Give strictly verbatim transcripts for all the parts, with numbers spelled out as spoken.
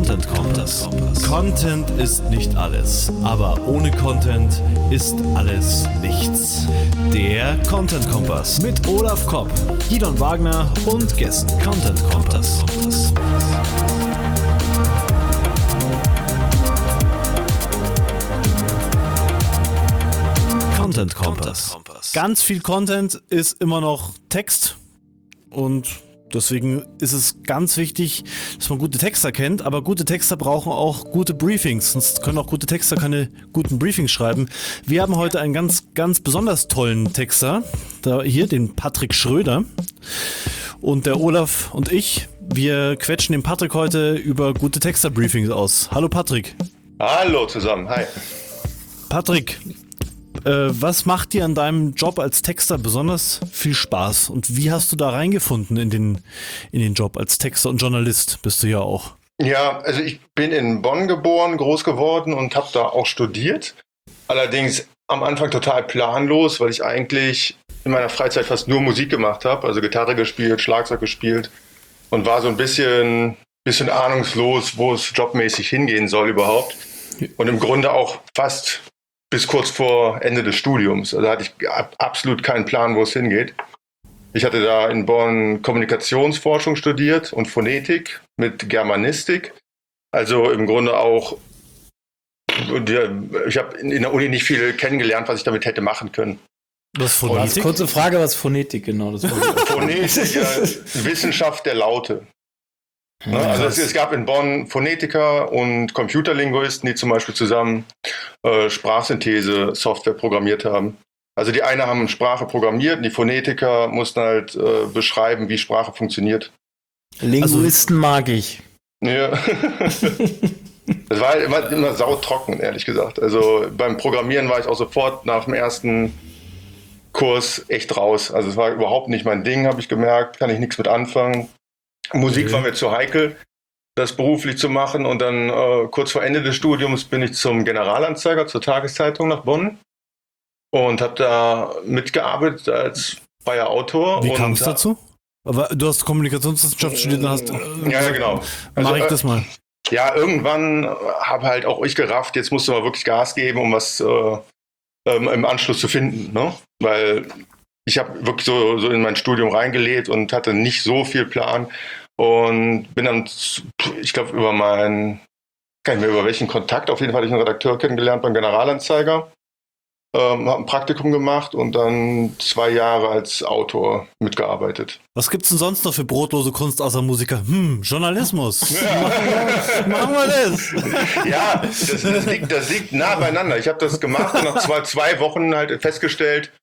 Content Kompass. Content ist nicht alles, aber ohne Content ist alles nichts. Der Content Kompass mit Olaf Kopp, Gidon Wagner und Gästen. Content Kompass. Content Kompass. Ganz viel Content ist immer noch Text und deswegen ist es ganz wichtig, dass man gute Texter kennt, aber gute Texter brauchen auch gute Briefings, sonst können auch gute Texter keine guten Briefings schreiben. Wir haben heute einen ganz, ganz besonders tollen Texter, da hier, den Patrick Schröder, und der Olaf und ich, wir quetschen den Patrick heute über gute Texter-Briefings aus. Hallo Patrick. Hallo zusammen, hi. Patrick, Äh, was macht dir an deinem Job als Texter besonders viel Spaß und wie hast du da reingefunden in den, in den Job als Texter und Journalist? Bist du ja auch. Ja, also ich bin in Bonn geboren, groß geworden und habe da auch studiert. Allerdings am Anfang total planlos, weil ich eigentlich in meiner Freizeit fast nur Musik gemacht habe, also Gitarre gespielt, Schlagzeug gespielt und war so ein bisschen, bisschen ahnungslos, wo es jobmäßig hingehen soll überhaupt. Und im Grunde auch fast bis kurz vor Ende des Studiums. Also hatte ich absolut keinen Plan, wo es hingeht. Ich hatte da in Bonn Kommunikationsforschung studiert und Phonetik mit Germanistik. Also im Grunde auch, ich habe in der Uni nicht viel kennengelernt, was ich damit hätte machen können. Was Phonetik? Kurze Frage, was Phonetik genau? Das Phonetik, ja, Wissenschaft der Laute. Ne? Also es, es gab in Bonn Phonetiker und Computerlinguisten, die zum Beispiel zusammen äh, Sprachsynthese-Software programmiert haben. Also die eine haben Sprache programmiert und die Phonetiker mussten halt äh, beschreiben, wie Sprache funktioniert. Linguisten also, mag ich. Ja. Das war halt immer, immer sautrocken, ehrlich gesagt. Also beim Programmieren war ich auch sofort nach dem ersten Kurs echt raus. Also es war überhaupt nicht mein Ding, habe ich gemerkt, kann ich nichts mit anfangen. Musik okay. war mir zu heikel, das beruflich zu machen. Und dann äh, kurz vor Ende des Studiums bin ich zum Generalanzeiger, zur Tageszeitung nach Bonn und habe da mitgearbeitet als freier Autor. Wie kam es dazu? Aber du hast Kommunikationswissenschaft studiert und hast... Äh, ja, ja, genau. Also, mach ich das mal. Äh, ja, irgendwann habe halt auch ich gerafft, jetzt musst du mal wirklich Gas geben, um was äh, ähm, im Anschluss zu finden. Ne? Weil ich habe wirklich so, so in mein Studium reingelegt und hatte nicht so viel Plan. Und bin dann, ich glaube, über meinen, kann ich mehr über welchen Kontakt, auf jeden Fall hatte ich einen Redakteur kennengelernt beim Generalanzeiger, ähm, habe ein Praktikum gemacht und dann zwei Jahre als Autor mitgearbeitet. Was gibt's denn sonst noch für brotlose Kunst außer Musiker? Hm, Journalismus. Ja. Machen wir das. Ja, das, das, liegt, das liegt nah beieinander. Ich habe das gemacht und nach zwei, zwei Wochen halt festgestellt,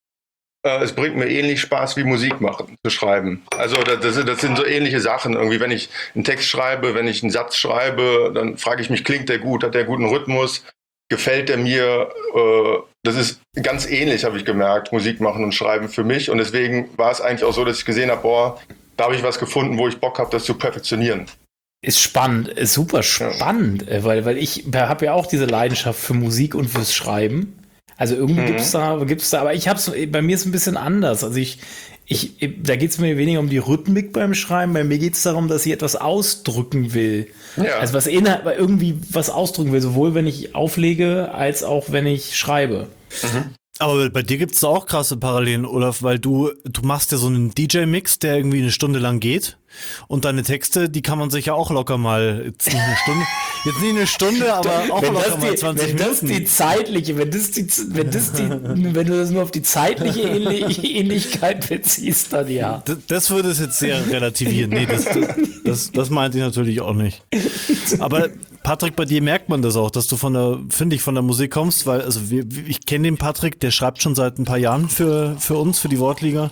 es bringt mir ähnlich Spaß wie Musik machen, zu schreiben. Also das, das sind so ähnliche Sachen. Irgendwie, wenn ich einen Text schreibe, wenn ich einen Satz schreibe, dann frage ich mich, klingt der gut, hat der guten Rhythmus, gefällt der mir? Das ist ganz ähnlich, habe ich gemerkt, Musik machen und schreiben für mich. Und deswegen war es eigentlich auch so, dass ich gesehen habe, boah, da habe ich was gefunden, wo ich Bock habe, das zu perfektionieren. Ist spannend, ist super spannend, ja. weil, weil ich habe ja auch diese Leidenschaft für Musik und fürs Schreiben. Also irgendwie mhm. gibt's da, gibt's da, aber ich hab's, bei mir ist es ein bisschen anders. Also ich, ich, da geht's mir weniger um die Rhythmik beim Schreiben, bei mir geht's darum, dass ich etwas ausdrücken will. Ja. Also was inhalt, irgendwie was ausdrücken will, sowohl wenn ich auflege, als auch wenn ich schreibe. Mhm. Aber bei dir gibt's da auch krasse Parallelen, Olaf, weil du, du machst ja so einen D J-Mix, der irgendwie eine Stunde lang geht. Und deine Texte, die kann man sich ja auch locker mal, jetzt nicht eine Stunde, jetzt nicht eine Stunde, aber auch wenn locker die, mal zwanzig wenn Minuten. Wenn das die zeitliche, wenn das die, wenn das die, wenn du das nur auf die zeitliche Ähnlichkeit beziehst, dann ja. Das, das würde es jetzt sehr relativieren. Nee, das, das, das, das meinte ich natürlich auch nicht. Aber Patrick, bei dir merkt man das auch, dass du von der, finde ich, von der Musik kommst, weil, also wir, ich kenne den Patrick, der schreibt schon seit ein paar Jahren für, für uns, für die Wortliga.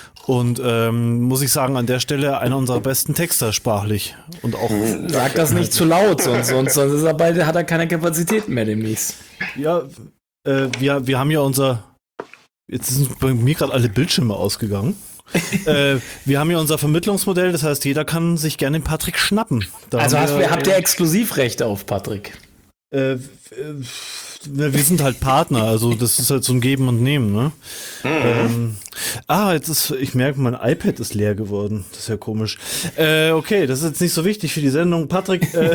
Und ähm, muss ich sagen, an der Stelle einer unserer besten Texter sprachlich. Und auch sag das nicht zu laut, sonst, sonst, sonst ist er bald, hat er keine Kapazitäten mehr demnächst. Ja, äh, wir, wir haben ja unser, jetzt sind bei mir gerade alle Bildschirme ausgegangen. äh, wir haben ja unser Vermittlungsmodell, das heißt, jeder kann sich gerne den Patrick schnappen. Da also hast, wir, habt ihr Exklusivrechte auf Patrick? Äh, wir sind halt Partner, also das ist halt so ein Geben und Nehmen, ne? Mhm. Ähm, ah, jetzt ist, ich merke, mein iPad ist leer geworden. Das ist ja komisch. Äh, okay, das ist jetzt nicht so wichtig für die Sendung. Patrick, äh,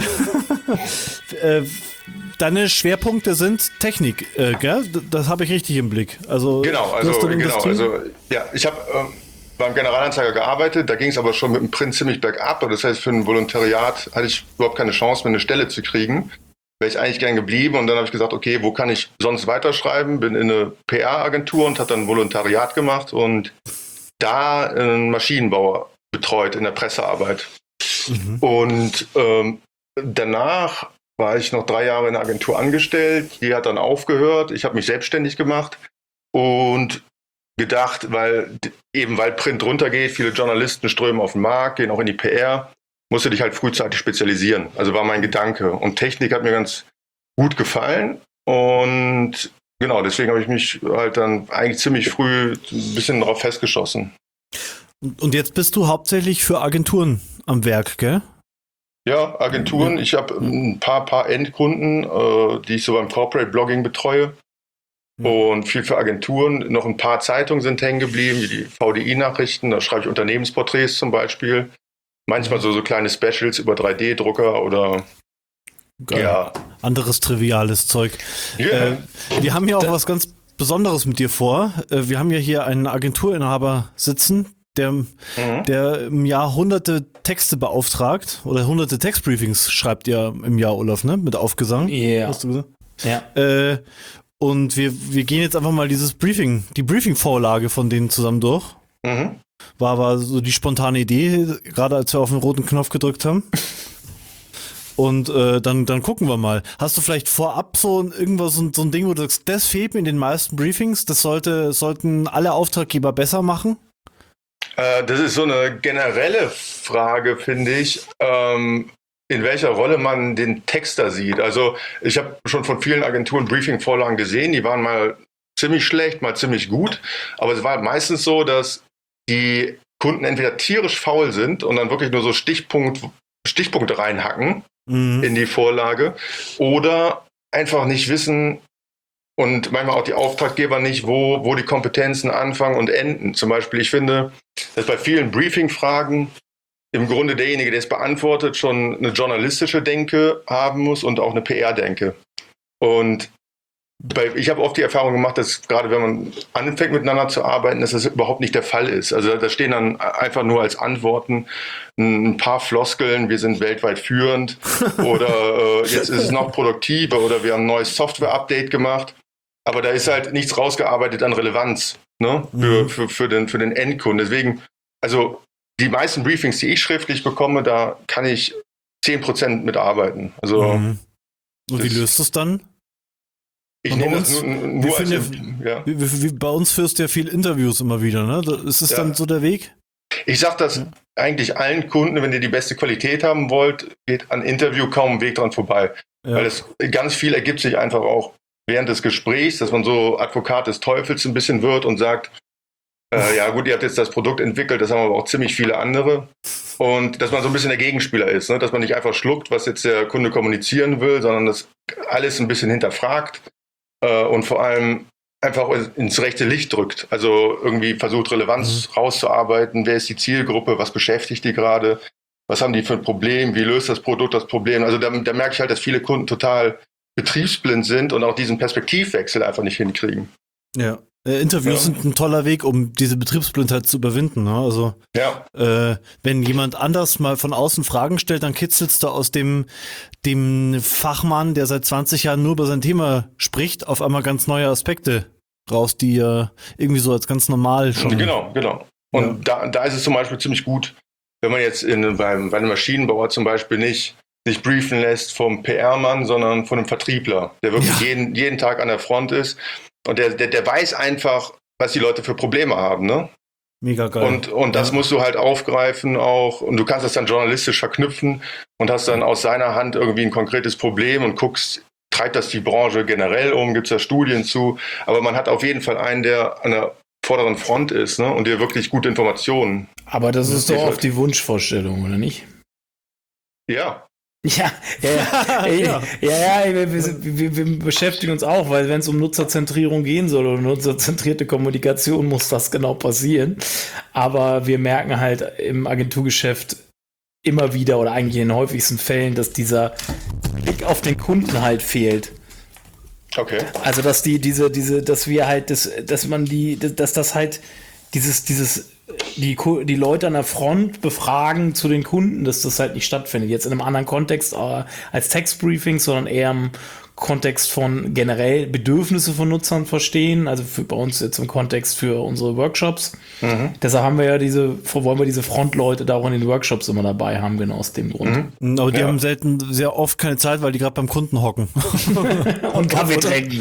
äh, deine Schwerpunkte sind Technik, äh, gell? Das habe ich richtig im Blick. Also, genau, also, genau, also ja, ich habe ähm, beim Generalanzeiger gearbeitet, da ging es aber schon mit dem Print ziemlich bergab. Das heißt, für ein Volontariat hatte ich überhaupt keine Chance, mir eine Stelle zu kriegen. Wäre ich eigentlich gern geblieben und dann habe ich gesagt, okay, wo kann ich sonst weiterschreiben? Bin in eine P R-Agentur und habe dann ein Volontariat gemacht und da einen Maschinenbauer betreut in der Pressearbeit. Mhm. Und ähm, danach war ich noch drei Jahre in der Agentur angestellt. Die hat dann aufgehört. Ich habe mich selbstständig gemacht und gedacht, weil eben weil Print runtergeht, viele Journalisten strömen auf den Markt, gehen auch in die P R, musst du dich halt frühzeitig spezialisieren. Also war mein Gedanke. Und Technik hat mir ganz gut gefallen. Und genau, deswegen habe ich mich halt dann eigentlich ziemlich früh ein bisschen darauf festgeschossen. Und jetzt bist du hauptsächlich für Agenturen am Werk, gell? Ja, Agenturen. Ich habe ein paar, paar Endkunden, äh, die ich so beim Corporate Blogging betreue. Mhm. Und viel für Agenturen. Noch ein paar Zeitungen sind hängen geblieben, wie die V D I-Nachrichten. Da schreibe ich Unternehmensporträts zum Beispiel. Manchmal so, so kleine Specials über drei D Drucker oder Geil. Ja. Anderes triviales Zeug. Yeah. Äh, wir haben hier auch da, was ganz Besonderes mit dir vor. Äh, wir haben ja hier einen Agenturinhaber sitzen, der, mhm. der im Jahr hunderte Texte beauftragt oder hunderte Textbriefings schreibt ihr im Jahr, Olaf, ne? Mit Aufgesang. Yeah. Hast du gesagt? Ja. Äh, und wir, wir gehen jetzt einfach mal dieses Briefing, die Briefing-Vorlage von denen zusammen durch. Mhm. War aber so die spontane Idee, gerade als wir auf den roten Knopf gedrückt haben. Und äh, dann, dann gucken wir mal. Hast du vielleicht vorab so irgendwas, so, so ein Ding, wo du sagst, das fehlt mir in den meisten Briefings, das sollte, sollten alle Auftraggeber besser machen? Äh, das ist so eine generelle Frage, finde ich, ähm, in welcher Rolle man den Texter sieht. Also ich habe schon von vielen Agenturen Briefing-Vorlagen gesehen, die waren mal ziemlich schlecht, mal ziemlich gut. Aber es war meistens so, dass die Kunden entweder tierisch faul sind und dann wirklich nur so Stichpunkt, Stichpunkte reinhacken mhm. in die Vorlage oder einfach nicht wissen und manchmal auch die Auftraggeber nicht, wo, wo die Kompetenzen anfangen und enden. Zum Beispiel, ich finde, dass bei vielen Briefing-Fragen im Grunde derjenige, der es beantwortet, schon eine journalistische Denke haben muss und auch eine P R-Denke. Und Bei, ich habe oft die Erfahrung gemacht, dass gerade wenn man anfängt miteinander zu arbeiten, dass das überhaupt nicht der Fall ist. Also da stehen dann einfach nur als Antworten ein paar Floskeln, wir sind weltweit führend oder äh, jetzt ist es noch produktiver oder wir haben ein neues Software-Update gemacht. Aber da ist halt nichts rausgearbeitet an Relevanz, ne? für, mhm. für, für, den, für den Endkunden. Deswegen, also die meisten Briefings, die ich schriftlich bekomme, da kann ich zehn Prozent mitarbeiten. Also, mhm. Und wie löst du es dann? Ich nehme das nur, nur als, ja, ja. wie, wie, wie, bei uns führst du ja viel Interviews immer wieder, ne? Ist das ja. dann so der Weg? Ich sage das ja. eigentlich allen Kunden, wenn ihr die beste Qualität haben wollt, geht an Interview kaum ein Weg dran vorbei. Ja. Weil es ganz viel ergibt sich einfach auch während des Gesprächs, dass man so Advokat des Teufels ein bisschen wird und sagt, äh, ja gut, ihr habt jetzt das Produkt entwickelt, das haben aber auch ziemlich viele andere. Und dass man so ein bisschen der Gegenspieler ist, ne? Dass man nicht einfach schluckt, was jetzt der Kunde kommunizieren will, sondern das alles ein bisschen hinterfragt. Und vor allem einfach ins rechte Licht drückt. Also irgendwie versucht, Relevanz mhm. rauszuarbeiten. Wer ist die Zielgruppe? Was beschäftigt die gerade? Was haben die für ein Problem? Wie löst das Produkt das Problem? Also da, da merke ich halt, dass viele Kunden total betriebsblind sind und auch diesen Perspektivwechsel einfach nicht hinkriegen. Ja. Äh, Interviews ja. sind ein toller Weg, um diese Betriebsblindheit zu überwinden. Ne? Also ja. äh, wenn jemand anders mal von außen Fragen stellt, dann kitzelst du aus dem, dem Fachmann, der seit zwanzig Jahren nur über sein Thema spricht, auf einmal ganz neue Aspekte raus, die ja irgendwie so als ganz normal schon... Genau, genau. Und ja. da, da ist es zum Beispiel ziemlich gut, wenn man jetzt in, beim, bei einem Maschinenbauer zum Beispiel nicht sich briefen lässt vom P R-Mann, sondern von einem Vertriebler, der wirklich ja. jeden, jeden Tag an der Front ist. Und der, der, der weiß einfach, was die Leute für Probleme haben, ne? Mega geil. Und, und das ja. musst du halt aufgreifen auch. Und du kannst das dann journalistisch verknüpfen und hast dann aus seiner Hand irgendwie ein konkretes Problem und guckst, treibt das die Branche generell um, gibt es da Studien zu. Aber man hat auf jeden Fall einen, der an der vorderen Front ist, ne? Und dir wirklich gute Informationen. Aber das ist doch oft die Wunschvorstellung, oder nicht? Ja. Ja, ja, ja, ja, ja, ja wir, wir, wir beschäftigen uns auch, weil wenn es um Nutzerzentrierung gehen soll oder nutzerzentrierte Kommunikation, muss das genau passieren. Aber wir merken halt im Agenturgeschäft immer wieder oder eigentlich in den häufigsten Fällen, dass dieser Blick auf den Kunden halt fehlt. Okay. Also dass die diese diese, dass wir halt das, dass man die, dass das halt dieses dieses Die, die Leute an der Front befragen zu den Kunden, dass das halt nicht stattfindet. Jetzt in einem anderen Kontext äh, als Textbriefing, sondern eher im Kontext von generell Bedürfnisse von Nutzern verstehen. Also für, bei uns jetzt im Kontext für unsere Workshops. Mhm. Deshalb haben wir ja diese, wollen wir diese Frontleute da auch in den Workshops immer dabei haben, genau aus dem Grund. Mhm. Aber die ja. haben selten, sehr oft keine Zeit, weil die gerade beim Kunden hocken. Und Kaffee trinken.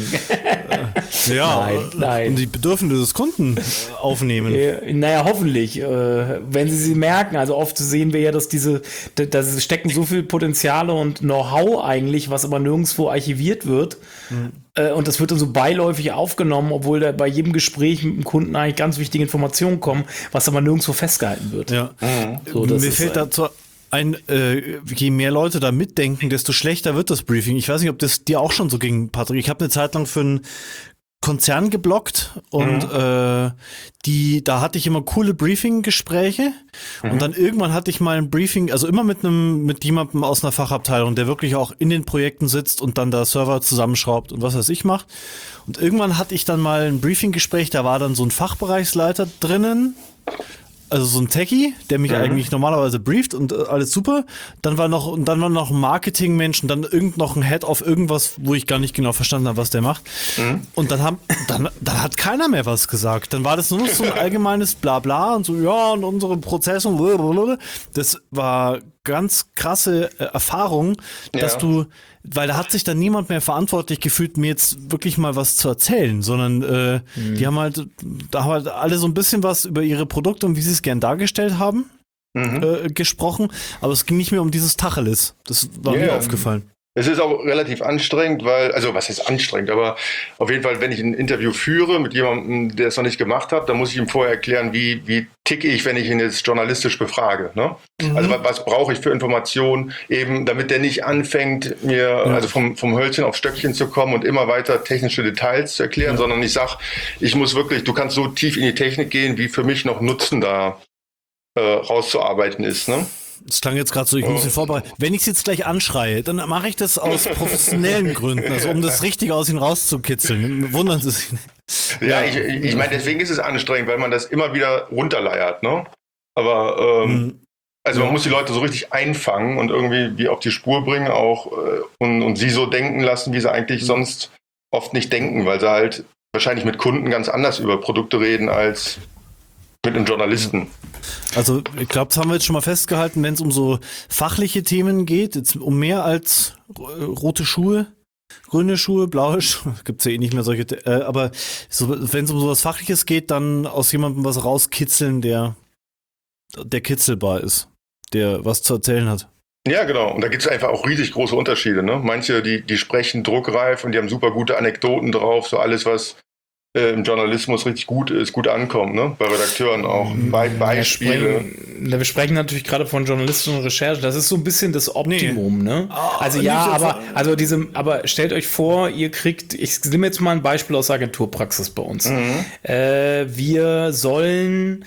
Ja, nein, nein. Und die Bedürfnisse des Kunden aufnehmen. Äh, naja, hoffentlich. Äh, wenn sie sie merken. Also oft sehen wir ja, dass diese, da stecken so viel Potenziale und Know-how eigentlich, was aber nirgendwo archiviert wird. Mhm. Äh, und das wird dann so beiläufig aufgenommen, obwohl da bei jedem Gespräch mit dem Kunden eigentlich ganz wichtige Informationen kommen, was aber nirgendwo festgehalten wird. Ja. Mhm. So, Mir fällt dazu ein, äh, je mehr Leute da mitdenken, desto schlechter wird das Briefing. Ich weiß nicht, ob das dir auch schon so ging, Patrick. Ich habe eine Zeit lang für einen Konzern geblockt und mhm. äh, die, da hatte ich immer coole Briefing-Gespräche mhm. und dann irgendwann hatte ich mal ein Briefing, also immer mit einem, mit jemandem aus einer Fachabteilung, der wirklich auch in den Projekten sitzt und dann da Server zusammenschraubt und was weiß ich macht. Und irgendwann hatte ich dann mal ein Briefing-Gespräch, da war dann so ein Fachbereichsleiter drinnen, also so ein Techie, der mich mhm. eigentlich normalerweise brieft und äh, alles super. Dann war noch, und dann war noch ein Marketingmensch und dann irgend noch ein Head auf irgendwas, wo ich gar nicht genau verstanden habe, was der macht. Mhm. Und dann haben, dann, dann hat keiner mehr was gesagt. Dann war das nur noch so ein allgemeines Blabla und so, ja, und unsere Prozesse und blablabla. Das war ganz krasse äh, Erfahrung, dass ja. du, weil da hat sich dann niemand mehr verantwortlich gefühlt, mir jetzt wirklich mal was zu erzählen, sondern äh, mhm. die haben halt, da haben halt alle so ein bisschen was über ihre Produkte und wie sie es gern dargestellt haben mhm. äh, gesprochen, aber es ging nicht mehr um dieses Tacheles. Das war yeah. mir aufgefallen. Es ist auch relativ anstrengend, weil, also was ist anstrengend, aber auf jeden Fall, wenn ich ein Interview führe mit jemandem, der es noch nicht gemacht hat, dann muss ich ihm vorher erklären, wie, wie ticke ich, wenn ich ihn jetzt journalistisch befrage. Ne? Mhm. Also was, was brauche ich für Informationen, eben damit der nicht anfängt, mir ja. also vom, vom Hölzchen aufs Stöckchen zu kommen und immer weiter technische Details zu erklären, ja. sondern ich sage, ich muss wirklich, du kannst so tief in die Technik gehen, wie für mich noch Nutzen da äh, rauszuarbeiten ist, ne? Das klang jetzt gerade so, ich muss ihn vorbereiten. Wenn ich es jetzt gleich anschreie, dann mache ich das aus professionellen Gründen, also um das Richtige aus ihm rauszukitzeln. Wundern Sie sich nicht. Ja, ich, ich meine, deswegen ist es anstrengend, weil man das immer wieder runterleiert, ne? Aber, ähm, mhm. also man muss die Leute so richtig einfangen und irgendwie wie auf die Spur bringen auch äh, und, und sie so denken lassen, wie sie eigentlich mhm. sonst oft nicht denken, weil sie halt wahrscheinlich mit Kunden ganz anders über Produkte reden als mit einem Journalisten. Also ich glaube, das haben wir jetzt schon mal festgehalten, wenn es um so fachliche Themen geht, jetzt um mehr als rote Schuhe, grüne Schuhe, blaue Schuhe, gibt es ja eh nicht mehr solche, äh, aber so, wenn es um sowas Fachliches geht, dann aus jemandem was rauskitzeln, der, der kitzelbar ist, der was zu erzählen hat. Ja, genau. Und da gibt es einfach auch riesig große Unterschiede. Ne? Manche, die, die sprechen druckreif und die haben super gute Anekdoten drauf, so alles, was im Journalismus richtig gut ist, gut ankommt, ne? Bei Redakteuren auch. Be- Beispiele. Wir sprechen, wir sprechen natürlich gerade von Journalisten und Recherche. Das ist so ein bisschen das Optimum, nee. ne? Oh, also ja, aber, also diese, aber stellt euch vor, ihr kriegt, ich nehme jetzt mal ein Beispiel aus Agenturpraxis bei uns. Mhm. Äh, wir sollen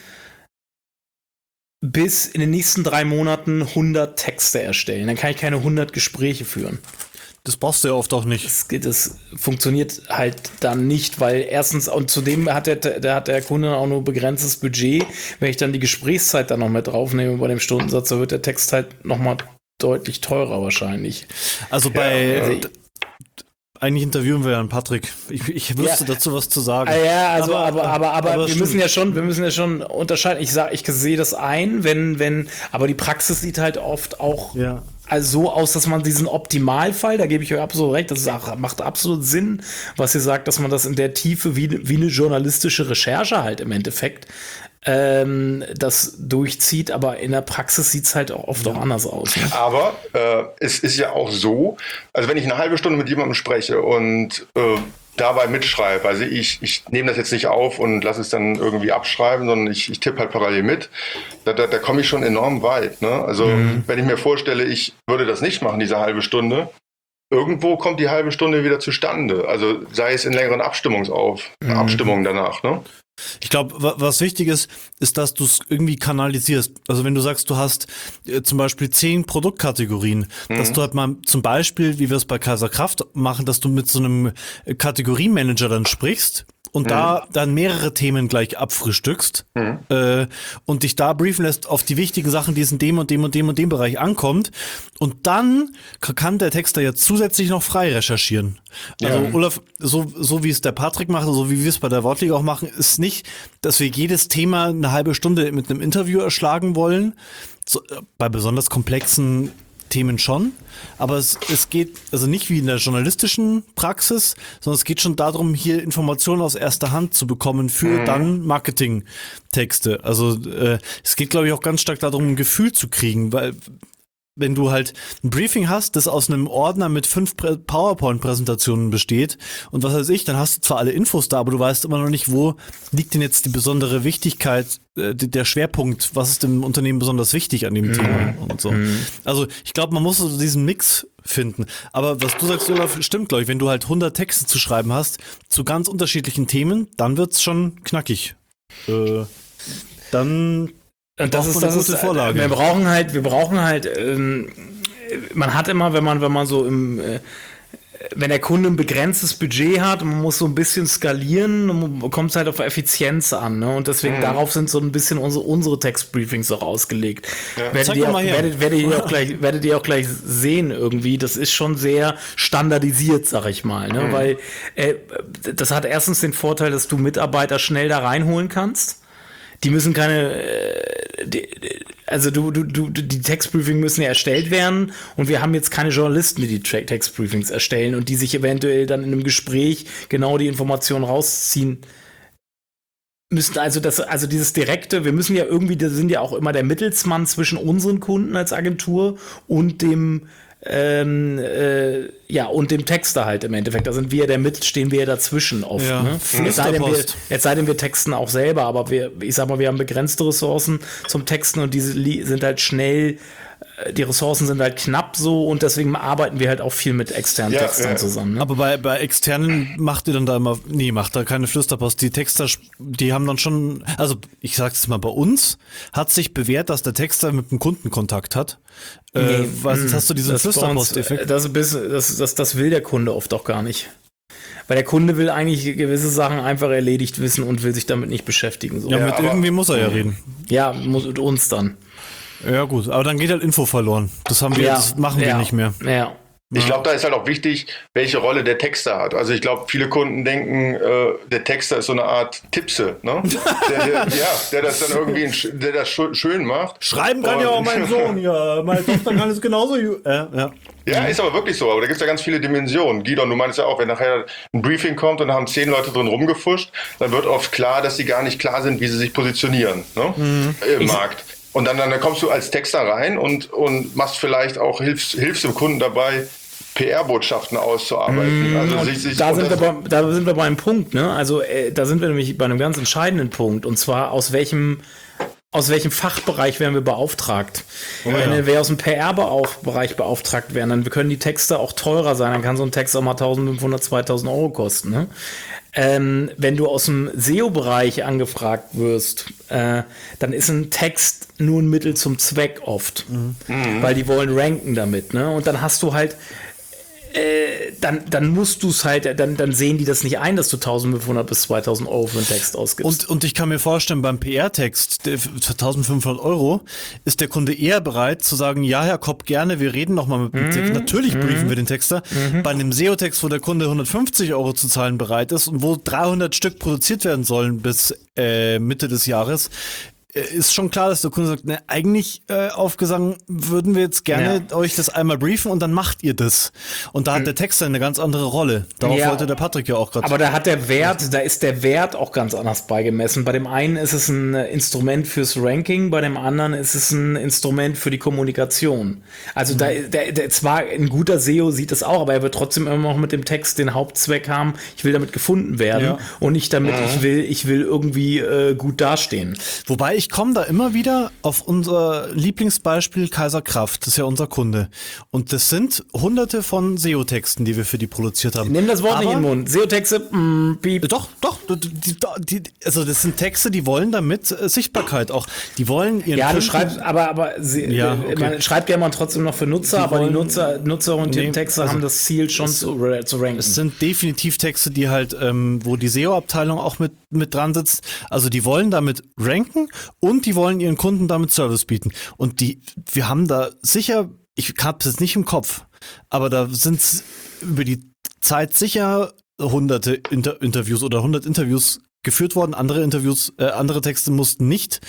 bis in den nächsten drei Monaten hundert Texte erstellen. Dann kann ich keine hundert Gespräche führen. Das brauchst du ja oft auch nicht. Das, das funktioniert halt dann nicht, weil erstens, und zudem hat der, der, hat der Kunde auch nur begrenztes Budget. Wenn ich dann die Gesprächszeit dann noch mit draufnehme bei dem Stundensatz, dann wird der Text halt nochmal deutlich teurer wahrscheinlich. Also bei... Ja, also eigentlich interviewen wir ja einen Patrick. Ich, ich wüsste ja. dazu was zu sagen. Ja, also aber aber aber, aber, aber wir stimmt. müssen ja schon, wir müssen ja schon unterscheiden. Ich sag, ich sehe das ein, wenn wenn, aber die Praxis sieht halt oft auch ja. also so aus, dass man diesen Optimalfall, da gebe ich euch absolut recht, das ist auch, macht absolut Sinn, was ihr sagt, dass man das in der Tiefe wie wie eine journalistische Recherche halt im Endeffekt ähm, das durchzieht, aber in der Praxis sieht es halt auch oft ja. auch anders aus. Ne? Aber äh, es ist ja auch so, also wenn ich eine halbe Stunde mit jemandem spreche und äh, dabei mitschreibe. Also ich, ich nehme das jetzt nicht auf und lasse es dann irgendwie abschreiben, sondern ich, ich tippe halt parallel mit. Da, da, da komme ich schon enorm weit. Ne? Also mhm. wenn ich mir vorstelle, ich würde das nicht machen, diese halbe Stunde, irgendwo kommt die halbe Stunde wieder zustande. Also sei es in längeren Abstimmungsauf, mhm. Abstimmungen danach. Ne? Ich glaube, was wichtig ist, ist, dass du es irgendwie kanalisierst. Also wenn du sagst, du hast äh, zum Beispiel zehn Produktkategorien, mhm. dass du halt mal zum Beispiel, wie wir es bei Kaiser Kraft machen, dass du mit so einem Kategoriemanager dann sprichst und mhm. da dann mehrere Themen gleich abfrühstückst mhm. äh, und dich da briefen lässt auf die wichtigen Sachen, die es in dem und dem und dem und dem Bereich ankommt. Und dann kann der Texter ja zusätzlich noch frei recherchieren. Also ja. Olaf, so, so wie es der Patrick macht, so wie wir es bei der Wortliga auch machen, ist nicht, dass wir jedes Thema eine halbe Stunde mit einem Interview erschlagen wollen. So, bei besonders komplexen Themen schon, aber es, es geht also nicht wie in der journalistischen Praxis, sondern es geht schon darum, hier Informationen aus erster Hand zu bekommen für mhm. dann Marketingtexte. Also äh, es geht, glaube ich, auch ganz stark darum, ein Gefühl zu kriegen, weil wenn du halt ein Briefing hast, das aus einem Ordner mit fünf PowerPoint-Präsentationen besteht und was weiß ich, dann hast du zwar alle Infos da, aber du weißt immer noch nicht, wo liegt denn jetzt die besondere Wichtigkeit, äh, der Schwerpunkt, was ist dem Unternehmen besonders wichtig an dem mhm. Thema und so. Mhm. Also ich glaube, man muss so diesen Mix finden. Aber was du sagst, Olaf, stimmt, glaube ich. Wenn du halt hundert Texte zu schreiben hast, zu ganz unterschiedlichen Themen, dann wird's schon knackig. Äh, dann Und das ist das gute ist, Vorlage. Wir brauchen halt, wir brauchen halt, ähm, man hat immer, wenn man, wenn man so im, äh, wenn der Kunde ein begrenztes Budget hat, man muss so ein bisschen skalieren, kommt es halt auf Effizienz an, ne? Und deswegen mhm. darauf sind so ein bisschen unsere, unsere Textbriefings auch ausgelegt. Ja. Werdet, ihr auch, werdet, werdet, ihr auch gleich, werdet ihr auch gleich sehen irgendwie, das ist schon sehr standardisiert, sag ich mal, ne? Mhm. Weil äh, das hat erstens den Vorteil, dass du Mitarbeiter schnell da reinholen kannst. Die müssen keine, äh, die, also du, du, du, die Textbriefings müssen ja erstellt werden und wir haben jetzt keine Journalisten, die die Textbriefings erstellen und die sich eventuell dann in einem Gespräch genau die Informationen rausziehen müssten. Also das, also dieses direkte, wir müssen ja irgendwie, das sind ja auch immer der Mittelsmann zwischen unseren Kunden als Agentur und dem Ähm, äh, ja, und dem Texter halt im Endeffekt. Da sind wir der mit, stehen wir ja dazwischen oft. Ja. Ne? Jetzt, sei denn wir, jetzt sei denn wir texten auch selber, aber wir, ich sag mal, wir haben begrenzte Ressourcen zum Texten und diese sind halt schnell, die Ressourcen sind halt knapp so und deswegen arbeiten wir halt auch viel mit externen ja, Textern ja. zusammen. Ne? Aber bei, bei externen macht ihr dann da immer, nee, macht da keine Flüsterpost. Die Texter, die haben dann schon, also ich sag's jetzt mal, bei uns hat sich bewährt, dass der Texter mit dem Kunden Kontakt hat. Nee, äh, weil sonst hast du diesen Flüsterpost-Effekt. Das, das, das, das will der Kunde oft auch gar nicht. Weil der Kunde will eigentlich gewisse Sachen einfach erledigt wissen und will sich damit nicht beschäftigen. So. Ja, mit ja, irgendwie muss er ja reden. Ja, muss mit uns dann. Ja gut, aber dann geht halt Info verloren. Das haben wir, ja, das machen wir ja, nicht mehr. Ja. Ich glaube, da ist halt auch wichtig, welche Rolle der Texter hat. Also ich glaube, viele Kunden denken, äh, der Texter ist so eine Art Tippse, ne? der, der, ja, der das dann irgendwie, der das schön macht. Schreiben kann und, ja auch mein Sohn, ja. Meine Tochter kann es genauso. Äh, ja. Ja, ist aber wirklich so. Aber da gibt es ja ganz viele Dimensionen. Gidon, du meinst ja auch, wenn nachher ein Briefing kommt und da haben zehn Leute drin rumgefuscht, dann wird oft klar, dass sie gar nicht klar sind, wie sie sich positionieren, ne? Mhm. Im ich Markt. Und dann, dann kommst du als Texter rein und, und machst vielleicht auch, hilfst, hilfst dem Kunden dabei, P R-Botschaften auszuarbeiten. Mm, also sich, sich da, sind wir bei, da sind wir bei einem Punkt, ne? Also äh, da sind wir nämlich bei einem ganz entscheidenden Punkt. Und zwar aus welchem, aus welchem Fachbereich werden wir beauftragt? Oh, Wenn ja. wir aus dem P R-Bereich beauftragt werden, dann können die Texte auch teurer sein. Dann kann so ein Text auch mal eintausendfünfhundert, zweitausend Euro kosten, ne? Ähm, wenn du aus dem S E O-Bereich angefragt wirst, äh, dann ist ein Text nur ein Mittel zum Zweck oft, mhm. weil die wollen ranken damit, ne? Und dann hast du halt, äh, dann, dann musst du es halt, dann, dann sehen die das nicht ein, dass du eintausendfünfhundert bis zweitausend Euro für einen Text ausgibst. Und, und ich kann mir vorstellen, beim P R-Text für eintausendfünfhundert Euro ist der Kunde eher bereit zu sagen, ja, Herr Kopp, gerne, wir reden nochmal mit dem mhm. Text. Natürlich mhm. briefen wir den Texter. Mhm. Bei einem S E O-Text, wo der Kunde hundertfünfzig Euro zu zahlen bereit ist und wo dreihundert Stück produziert werden sollen bis äh, Mitte des Jahres, ist schon klar, dass der Kunde sagt, ne, eigentlich äh, aufgesagt würden wir jetzt gerne ja. euch das einmal briefen und dann macht ihr das. Und da hat mhm. der Text eine ganz andere Rolle. Darauf ja. wollte der Patrick ja auch gerade. Aber da hat der Wert, da ist der Wert auch ganz anders beigemessen. Bei dem einen ist es ein Instrument fürs Ranking, bei dem anderen ist es ein Instrument für die Kommunikation. Also mhm. da, der, der, zwar ein guter S E O sieht das auch, aber er wird trotzdem immer noch mit dem Text den Hauptzweck haben, ich will damit gefunden werden ja. und nicht damit, mhm. ich will, ich will irgendwie äh, gut dastehen. Wobei ich komme da immer wieder auf unser Lieblingsbeispiel Kaiser Kraft, das ist ja unser Kunde. Und das sind hunderte von S E O-Texten, die wir für die produziert haben. Nimm das Wort Aber, nicht in den Mund. S E O-Texte, mm, piep. Doch, doch. Die, die, also das sind Texte, die wollen damit äh, Sichtbarkeit auch. Die wollen ihren Ja, Kunden, du schreibst, aber, aber sie, ja, okay. man schreibt ja man trotzdem noch für Nutzer, die aber wollen, die Nutzer, nutzerorientierten nee, Texte also haben das Ziel schon es, zu, zu ranken. Es sind definitiv Texte, die halt, ähm, wo die S E O-Abteilung auch mit, mit dran sitzt. Also die wollen damit ranken und die wollen ihren Kunden damit Service bieten. Und die, wir haben da sicher, ich habe es jetzt nicht im Kopf, aber da sind über die Zeit sicher hunderte Inter- Interviews oder hundert Interviews geführt worden. Andere Interviews, äh, andere Texte mussten nicht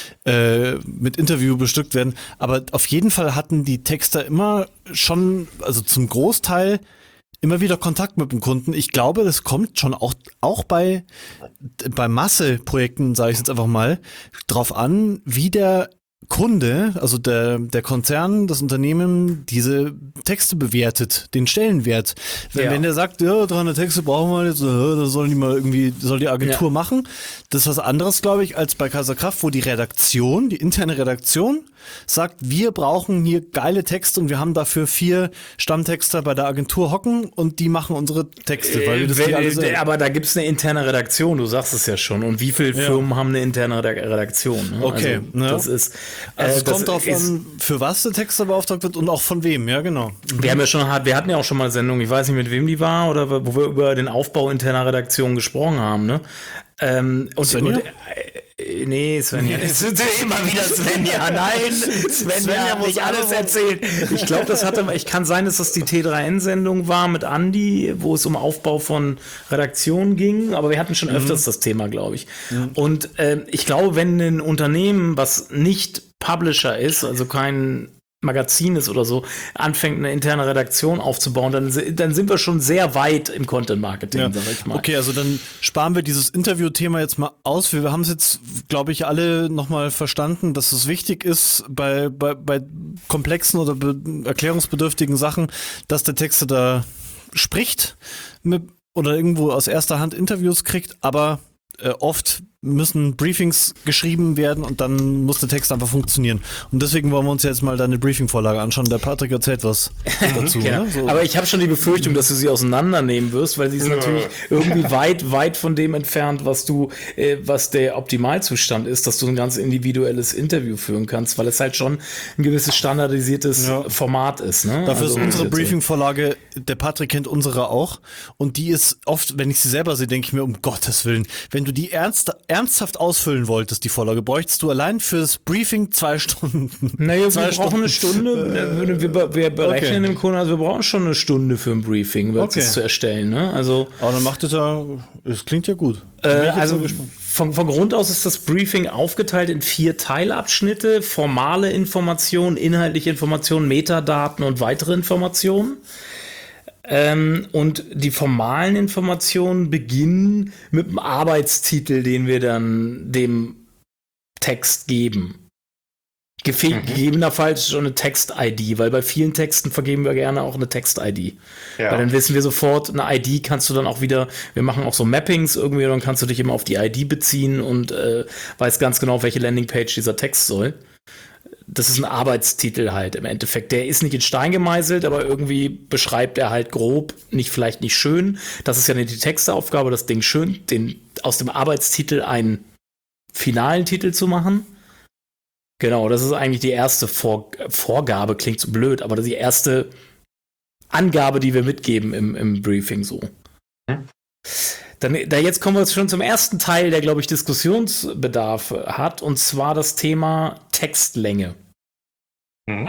äh, mit Interview bestückt werden. Aber auf jeden Fall hatten die Texter immer schon, also zum Großteil immer wieder Kontakt mit dem Kunden. Ich glaube, das kommt schon auch, auch bei, bei Masseprojekten, sage ich jetzt einfach mal, drauf an, wie der Kunde, also der, der Konzern, das Unternehmen, diese Texte bewertet, den Stellenwert. Wenn, ja. wenn der sagt, ja, dreihundert Texte brauchen wir jetzt, das sollen die mal irgendwie, soll die Agentur ja. machen. Das ist was anderes, glaube ich, als bei Kaiser Kraft, wo die Redaktion, die interne Redaktion sagt, wir brauchen hier geile Texte und wir haben dafür vier Stammtexter bei der Agentur hocken und die machen unsere Texte. Weil wir das äh, alles äh, aber da gibt es eine interne Redaktion, du sagst es ja schon. Und wie viele ja. Firmen haben eine interne Redaktion? Ne? Okay. Also, ja. Das ist Also es kommt drauf an, für was der Texter beauftragt wird und auch von wem, ja genau. Wir haben ja schon, wir hatten ja auch schon mal eine Sendung, ich weiß nicht, mit wem die war, oder wo wir über den Aufbau interner Redaktion gesprochen haben, ne? Ähm, und, Svenja? Und, äh, nee, Svenja. Es ist immer wieder Svenja. Nein, Svenja, Svenja muss nicht alles erzählen. Ich glaube, das hatte, ich kann sein, dass das die T drei N-Sendung war mit Andi, wo es um Aufbau von Redaktionen ging, aber wir hatten schon öfters mhm. das Thema, glaube ich. Mhm. Und äh, ich glaube, wenn ein Unternehmen, was nicht Publisher ist, also kein Magazin ist oder so, anfängt eine interne Redaktion aufzubauen, dann, dann sind wir schon sehr weit im Content-Marketing, ja. sag ich mal. Okay, also dann sparen wir dieses Interview-Thema jetzt mal aus. Wir haben es jetzt, glaube ich, alle nochmal verstanden, dass es wichtig ist, bei, bei, bei komplexen oder be- erklärungsbedürftigen Sachen, dass der Texter da spricht mit, oder irgendwo aus erster Hand Interviews kriegt, aber äh, oft müssen Briefings geschrieben werden und dann muss der Text einfach funktionieren. Und deswegen wollen wir uns jetzt mal deine Briefing-Vorlage anschauen. Der Patrick erzählt was dazu. Genau. Ne? So. Aber ich habe schon die Befürchtung, dass du sie auseinandernehmen wirst, weil sie ist natürlich irgendwie weit, weit von dem entfernt, was du, äh, was der Optimalzustand ist, dass du ein ganz individuelles Interview führen kannst, weil es halt schon ein gewisses standardisiertes ja. Format ist. Ne? Dafür also, ist unsere Briefing-Vorlage, der Patrick kennt unsere auch und die ist oft, wenn ich sie selber sehe, denke ich mir, um Gottes Willen, wenn du die ernst ernsthaft ausfüllen wolltest, die Vorlage, bräuchtest du allein fürs Briefing zwei Stunden. Naja, zwei wir brauchen Stunden. eine Stunde. Wir, wir berechnen okay. dem Kunden, also wir brauchen schon eine Stunde für ein Briefing, um okay. das zu erstellen. Ne? Also, aber dann macht es ja, es klingt ja gut. Äh, also von, von Grund aus ist das Briefing aufgeteilt in vier Teilabschnitte: formale Informationen, inhaltliche Informationen, Metadaten und weitere Informationen. Ähm, und die formalen Informationen beginnen mit dem Arbeitstitel, den wir dann dem Text geben. Gefe- mhm. Gegebenenfalls schon eine Text-I D, weil bei vielen Texten vergeben wir gerne auch eine Text-I D. Ja. Weil dann wissen wir sofort, eine I D kannst du dann auch wieder, wir machen auch so Mappings irgendwie, dann kannst du dich immer auf die I D beziehen und äh, weißt ganz genau, auf welche Landingpage dieser Text soll. Das ist ein Arbeitstitel halt im Endeffekt. Der ist nicht in Stein gemeißelt, aber irgendwie beschreibt er halt grob, nicht vielleicht nicht schön. Das ist ja nicht die Texteaufgabe, das Ding schön, den, aus dem Arbeitstitel einen finalen Titel zu machen. Genau, das ist eigentlich die erste Vor- Vorgabe, klingt so blöd, aber das ist die erste Angabe, die wir mitgeben im, im Briefing so. Hm? Dann, da jetzt kommen wir schon zum ersten Teil, der, glaube ich, Diskussionsbedarf hat, und zwar das Thema Textlänge. Hm.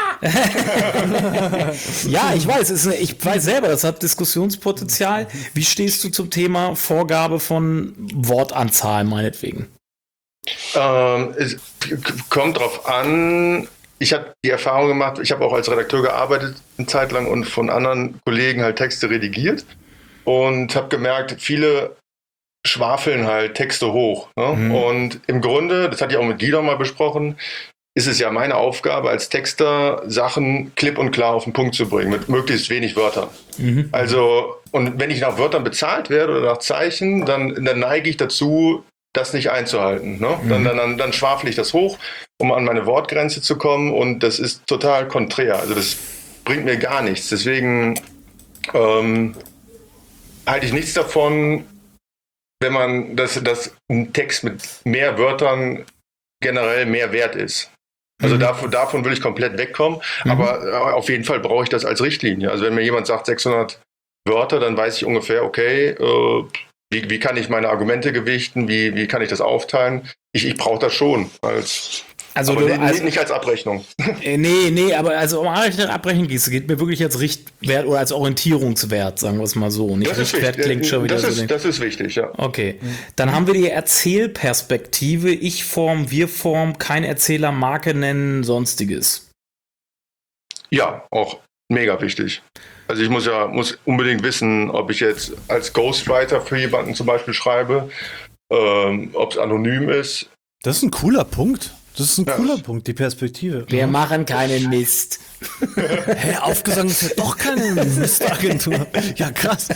Ja, ich weiß, ist eine, ich weiß selber, das hat Diskussionspotenzial. Wie stehst du zum Thema Vorgabe von Wortanzahl, meinetwegen? Ähm, es kommt drauf an. Ich habe die Erfahrung gemacht, ich habe auch als Redakteur gearbeitet eine Zeit lang und von anderen Kollegen halt Texte redigiert und habe gemerkt, viele schwafeln halt Texte hoch. Ne? Mhm. Und im Grunde, das hatte ich auch mit Guido mal besprochen, ist es ja meine Aufgabe als Texter, Sachen klipp und klar auf den Punkt zu bringen, mit möglichst wenig Wörtern. Mhm. Also, und wenn ich nach Wörtern bezahlt werde oder nach Zeichen, dann, dann neige ich dazu, das nicht einzuhalten. Ne? Mhm. Dann, dann, dann schwafle ich das hoch, um an meine Wortgrenze zu kommen und das ist total konträr. Also das bringt mir gar nichts. Deswegen ähm, halte ich nichts davon, wenn man, dass, dass ein Text mit mehr Wörtern generell mehr wert ist. Also mhm. davon, davon will ich komplett wegkommen, mhm. aber auf jeden Fall brauche ich das als Richtlinie. Also wenn mir jemand sagt sechshundert Wörter, dann weiß ich ungefähr, okay, äh, Wie, wie kann ich meine Argumente gewichten? Wie, wie kann ich das aufteilen? Ich, ich brauche das schon als, also aber du, nicht, also, nicht als Abrechnung. Äh, nee, nee, aber also um Abrechnung geht es geht mir wirklich als Richtwert oder als Orientierungswert, sagen wir es mal so. Nicht das Richtwert ist klingt schon wieder das so. Ist, das ist wichtig, ja. Okay, dann haben wir die Erzählperspektive, Ich-Form, Wir-Form, kein Erzähler, Marke nennen, sonstiges. Ja, auch mega wichtig. Also ich muss ja muss unbedingt wissen, ob ich jetzt als Ghostwriter für jemanden zum Beispiel schreibe, ähm, ob es anonym ist. Das ist ein cooler Punkt. Das ist ein ja. cooler Punkt, die Perspektive. Wir ja. machen keinen Mist. Hä, Aufgesang ist ja doch keine Mistagentur. Ja, krass.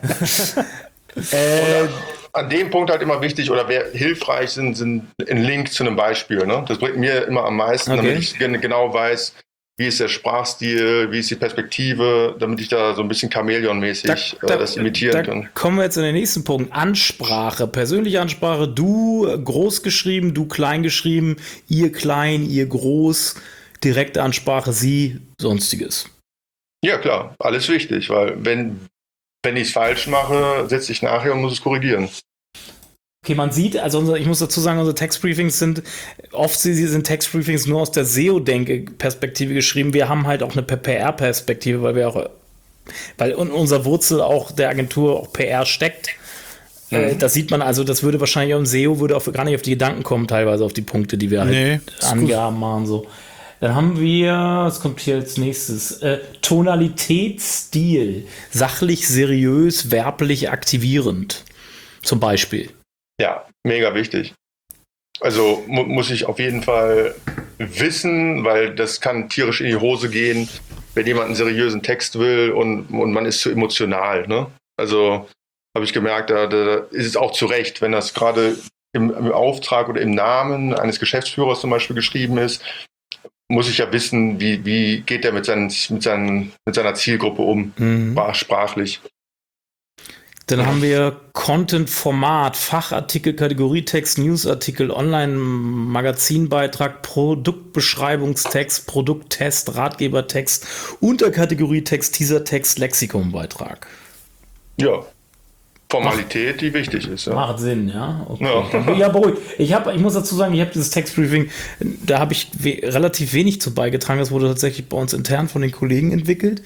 äh, an dem Punkt halt immer wichtig oder wer hilfreich sind, sind ein Link zu einem Beispiel. Ne? Das bringt mir immer am meisten, okay. damit ich genau weiß, wie ist der Sprachstil, wie ist die Perspektive, damit ich da so ein bisschen Chamäleon-mäßig da, da, äh, das imitieren da kann. Kommen wir jetzt in den nächsten Punkt. Ansprache, persönliche Ansprache, du groß geschrieben, du klein geschrieben, ihr klein, ihr groß, direkte Ansprache, sie, sonstiges. Ja klar, alles wichtig, weil wenn, wenn ich es falsch mache, setze ich nachher und muss es korrigieren. Okay, man sieht, also ich muss dazu sagen, unsere Textbriefings sind, oft sind Textbriefings nur aus der S E O-Denke-Perspektive geschrieben. Wir haben halt auch eine P R-Perspektive, weil wir auch, weil in unserer Wurzel auch der Agentur auch P R steckt. Mhm. Äh, das sieht man also, das würde wahrscheinlich auch im S E O würde auch gar nicht auf die Gedanken kommen, teilweise auf die Punkte, die wir halt nee, Angaben machen, so. Dann haben wir, was kommt hier als nächstes? Äh, Tonalität, Stil, sachlich, seriös, werblich, aktivierend. Zum Beispiel. Ja, mega wichtig. Also mu- muss ich auf jeden Fall wissen, weil das kann tierisch in die Hose gehen, wenn jemand einen seriösen Text will und, und man ist zu emotional. Ne? Also habe ich gemerkt, da, da ist es auch zu Recht, wenn das gerade im, im Auftrag oder im Namen eines Geschäftsführers zum Beispiel geschrieben ist, muss ich ja wissen, wie, wie geht der mit, seinen, mit, seinen, mit seiner Zielgruppe um, mhm. sprachlich. Dann haben wir Content-Format, Fachartikel, Kategorietext, Newsartikel, Online-Magazinbeitrag, Produktbeschreibungstext, Produkttest, Ratgebertext, Unterkategorietext, Teasertext, Lexikonbeitrag. Ja, Formalität, die wichtig ist. Ja. Macht Sinn, ja. Okay. Ja, ja beruhigt. Ich, hab, ich muss dazu sagen, ich habe dieses Textbriefing, da habe ich we- relativ wenig zu beigetragen. Das wurde tatsächlich bei uns intern von den Kollegen entwickelt.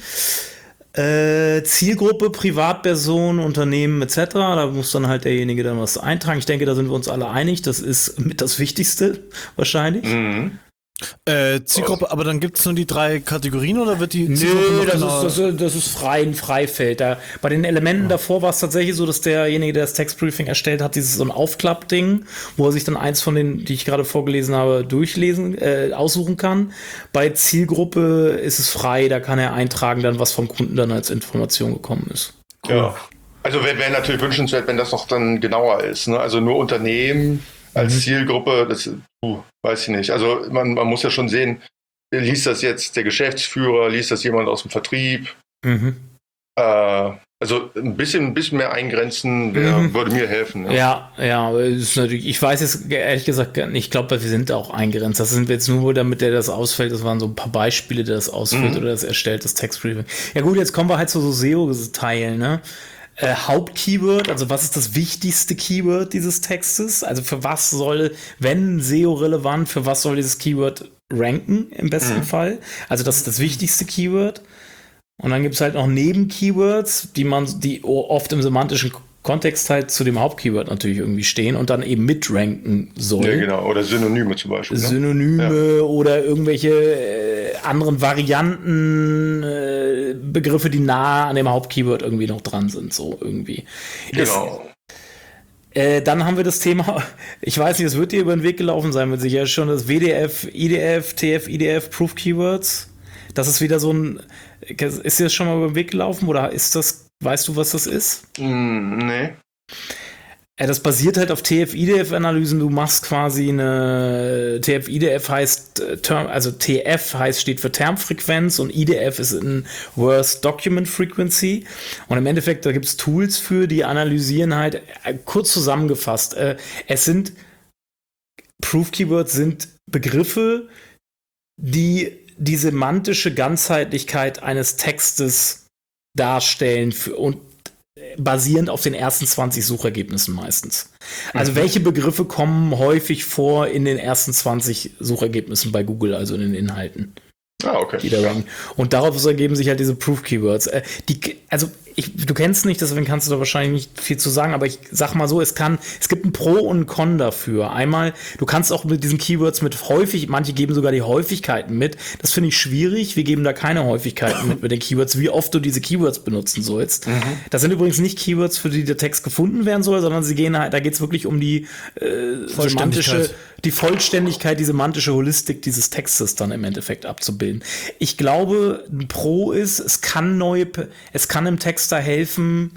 Äh, Zielgruppe, Privatperson, Unternehmen et cetera. Da muss dann halt derjenige dann was eintragen. Ich denke, da sind wir uns alle einig. Das ist mit das Wichtigste wahrscheinlich. Mhm. Äh, Zielgruppe, aber dann gibt es nur die drei Kategorien oder wird die Nö, Zielgruppe noch das, genau ist, das, ist, das ist frei, ein Freifeld. Da, bei den Elementen ja. davor war es tatsächlich so, dass derjenige, der das Textbriefing erstellt hat, dieses so ein Aufklappding, wo er sich dann eins von den, die ich gerade vorgelesen habe, durchlesen, äh, aussuchen kann. Bei Zielgruppe ist es frei, da kann er eintragen, dann was vom Kunden dann als Information gekommen ist. Cool. Ja, also wäre wär natürlich wünschenswert, wenn das noch dann genauer ist. Ne? Also nur Unternehmen als mhm. Zielgruppe, das uh, weiß ich nicht. Also man, man muss ja schon sehen, liest das jetzt der Geschäftsführer, liest das jemand aus dem Vertrieb? Mhm. Äh, also ein bisschen, ein bisschen mehr eingrenzen wär, mhm. würde mir helfen. Ja, ja, ja ist natürlich, ich weiß jetzt ehrlich gesagt nicht, ich glaube, wir sind auch eingrenzt. Das sind wir jetzt nur, damit der das ausfällt. Das waren so ein paar Beispiele, der das ausfällt mhm. oder das erstellt, das Textbriefing. Ja gut, jetzt kommen wir halt zu so S E O-Teilen, ne? Äh, Hauptkeyword, also was ist das wichtigste Keyword dieses Textes? Also für was soll, wenn S E O-relevant, für was soll dieses Keyword ranken im besten mhm. Fall? Also das ist das wichtigste Keyword. Und dann gibt es halt noch Nebenkeywords, die man, die oft im semantischen Kontext halt zu dem Hauptkeyword natürlich irgendwie stehen und dann eben mitranken soll. Ja, genau. Oder Synonyme zum Beispiel. Ne? Synonyme ja. oder irgendwelche äh, anderen Varianten, äh, Begriffe, die nah an dem Hauptkeyword irgendwie noch dran sind, so irgendwie. Genau. Es, äh, dann haben wir das Thema, ich weiß nicht, es wird dir über den Weg gelaufen sein, mit sicher schon das W D F, I D F, T F, I D F, Proof Keywords. Das ist wieder so ein, ist dir das schon mal über den Weg gelaufen oder ist das, weißt du, was das ist? Mm, nee. Ja, das basiert halt auf T F I D F-Analysen. Du machst quasi eine T F I D F heißt Term, also T F heißt steht für Termfrequenz und I D F ist in Worst Document Frequency. Und im Endeffekt, da gibt es Tools für, die analysieren halt, kurz zusammengefasst, äh, es sind Proof Keywords sind Begriffe, die die semantische Ganzheitlichkeit eines Textes darstellen für, und basierend auf den ersten zwanzig Suchergebnissen meistens. Also mhm. welche Begriffe kommen häufig vor in den ersten zwanzig Suchergebnissen bei Google, also in den Inhalten? Ah, okay. Die da ranken. Und daraus ergeben sich halt diese Proof-Keywords. Äh, die, also ich, du kennst nicht, deswegen kannst du da wahrscheinlich nicht viel zu sagen, aber ich sag mal so, es kann, es gibt ein Pro und ein Con dafür. Einmal, du kannst auch mit diesen Keywords mit häufig, manche geben sogar die Häufigkeiten mit. Das finde ich schwierig. Wir geben da keine Häufigkeiten mit mit den Keywords, wie oft du diese Keywords benutzen sollst. Mhm. Das sind übrigens nicht Keywords, für die der Text gefunden werden soll, sondern sie gehen halt, da geht es wirklich um die äh, semantische, die Vollständigkeit, die semantische Holistik dieses Textes dann im Endeffekt abzubilden. Ich glaube, ein Pro ist, es kann neue, es kann im Text da helfen,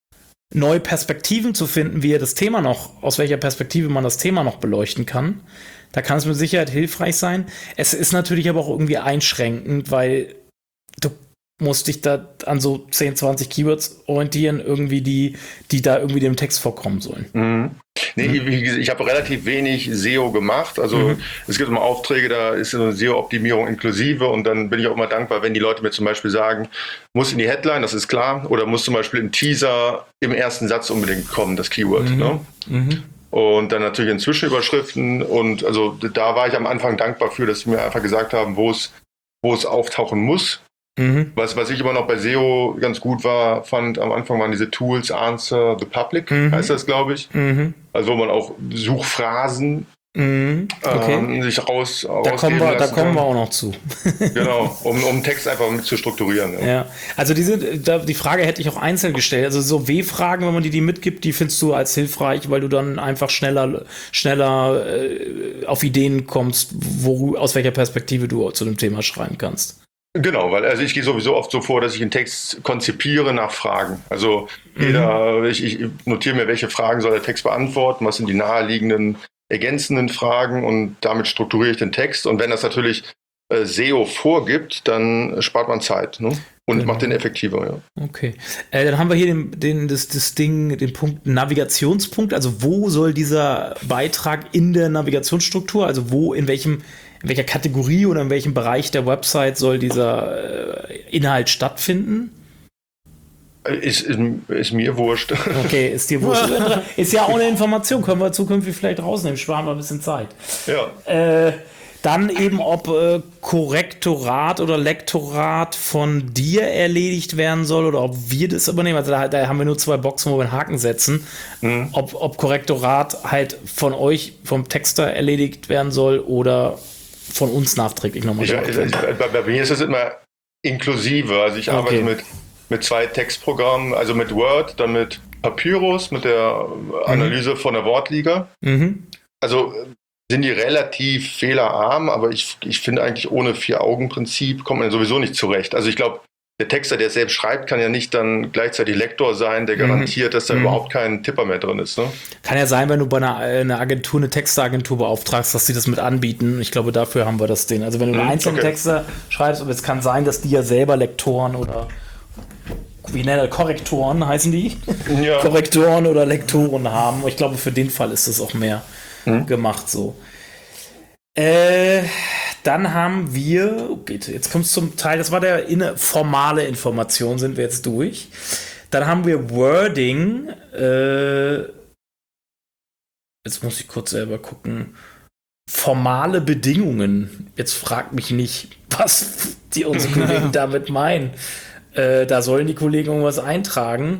neue Perspektiven zu finden, wie er das Thema noch, aus welcher Perspektive man das Thema noch beleuchten kann. Da kann es mit Sicherheit hilfreich sein. Es ist natürlich aber auch irgendwie einschränkend, weil du musst dich da an so zehn, zwanzig Keywords orientieren, irgendwie die, die da irgendwie dem Text vorkommen sollen. Mhm. Nee, mhm. ich, ich habe relativ wenig S E O gemacht. Also mhm. es gibt immer Aufträge, da ist eine S E O-Optimierung inklusive und dann bin ich auch immer dankbar, wenn die Leute mir zum Beispiel sagen, muss in die Headline, das ist klar, oder muss zum Beispiel im Teaser im ersten Satz unbedingt kommen, das Keyword. Mhm. Ne? Mhm. Und dann natürlich in Zwischenüberschriften und also da war ich am Anfang dankbar für, dass sie mir einfach gesagt haben, wo es, wo es auftauchen muss. Mhm. Was, was ich immer noch bei S E O ganz gut war, fand, am Anfang waren diese Tools Answer the Public, mhm. heißt das, glaube ich. Mhm. Also wo man auch Suchphrasen mhm. okay. ähm, sich raus Da kommen wir, da kommen wir auch noch zu. Genau, um, um Text einfach mit zu strukturieren. Ja, ja. Also diese, die Frage hätte ich auch einzeln gestellt. Also so W-Fragen, wenn man die, die mitgibt, die findest du als hilfreich, weil du dann einfach schneller, schneller äh, auf Ideen kommst, wo, aus welcher Perspektive du zu dem Thema schreiben kannst. Genau, weil also ich gehe sowieso oft so vor, dass ich einen Text konzipiere nach Fragen. Also jeder, mhm. ich, ich notiere mir, welche Fragen soll der Text beantworten, was sind die naheliegenden, ergänzenden Fragen und damit strukturiere ich den Text. Und wenn das natürlich äh, S E O vorgibt, dann spart man Zeit, ne? Und genau. macht den effektiver, ja. Okay. Äh, dann haben wir hier den, den, das, das Ding, den Punkt Navigationspunkt. Also wo soll dieser Beitrag in der Navigationsstruktur, also wo, in welchem In welcher Kategorie oder in welchem Bereich der Website soll dieser äh, Inhalt stattfinden? Ist, ist, ist mir wurscht. Okay, ist dir wurscht. Ist ja auch eine Information, können wir zukünftig vielleicht rausnehmen, sparen wir ein bisschen Zeit. Ja. Äh, dann eben, ob äh, Korrektorat oder Lektorat von dir erledigt werden soll oder ob wir das übernehmen. Also da, da haben wir nur zwei Boxen, wo wir einen Haken setzen. Mhm. Ob, ob Korrektorat halt von euch, vom Texter erledigt werden soll oder von uns nachträglich nochmal. Ich, ich, bei, bei mir ist es immer inklusive. Also ich okay. arbeite mit, mit zwei Textprogrammen, also mit Word, dann mit Papyrus, mit der Analyse mhm. von der Wortliga. Mhm. Also sind die relativ fehlerarm, aber ich, ich finde eigentlich ohne Vier-Augen-Prinzip kommt man sowieso nicht zurecht. Also ich glaube, der Texter, der selbst schreibt, kann ja nicht dann gleichzeitig Lektor sein, der garantiert, mhm. dass da mhm. überhaupt kein Tipper mehr drin ist. Ne? Kann ja sein, wenn du bei einer, einer Agentur, eine Texteragentur beauftragst, dass die das mit anbieten. Ich glaube, dafür haben wir das Ding. Also wenn du einen mhm, einzelnen okay. Texter schreibst, und es kann sein, dass die ja selber Lektoren oder wie nennt er, Korrektoren heißen die? Ja. Korrektoren oder Lektoren haben. Ich glaube, für den Fall ist das auch mehr mhm. gemacht so. Äh... Dann haben wir, okay, jetzt kommt es zum Teil, das war der inne, formale Information, sind wir jetzt durch. Dann haben wir Wording. Äh, jetzt muss ich kurz selber gucken. Formale Bedingungen. Jetzt fragt mich nicht, was die unsere Kollegen damit meinen. Äh, da sollen die Kollegen irgendwas eintragen.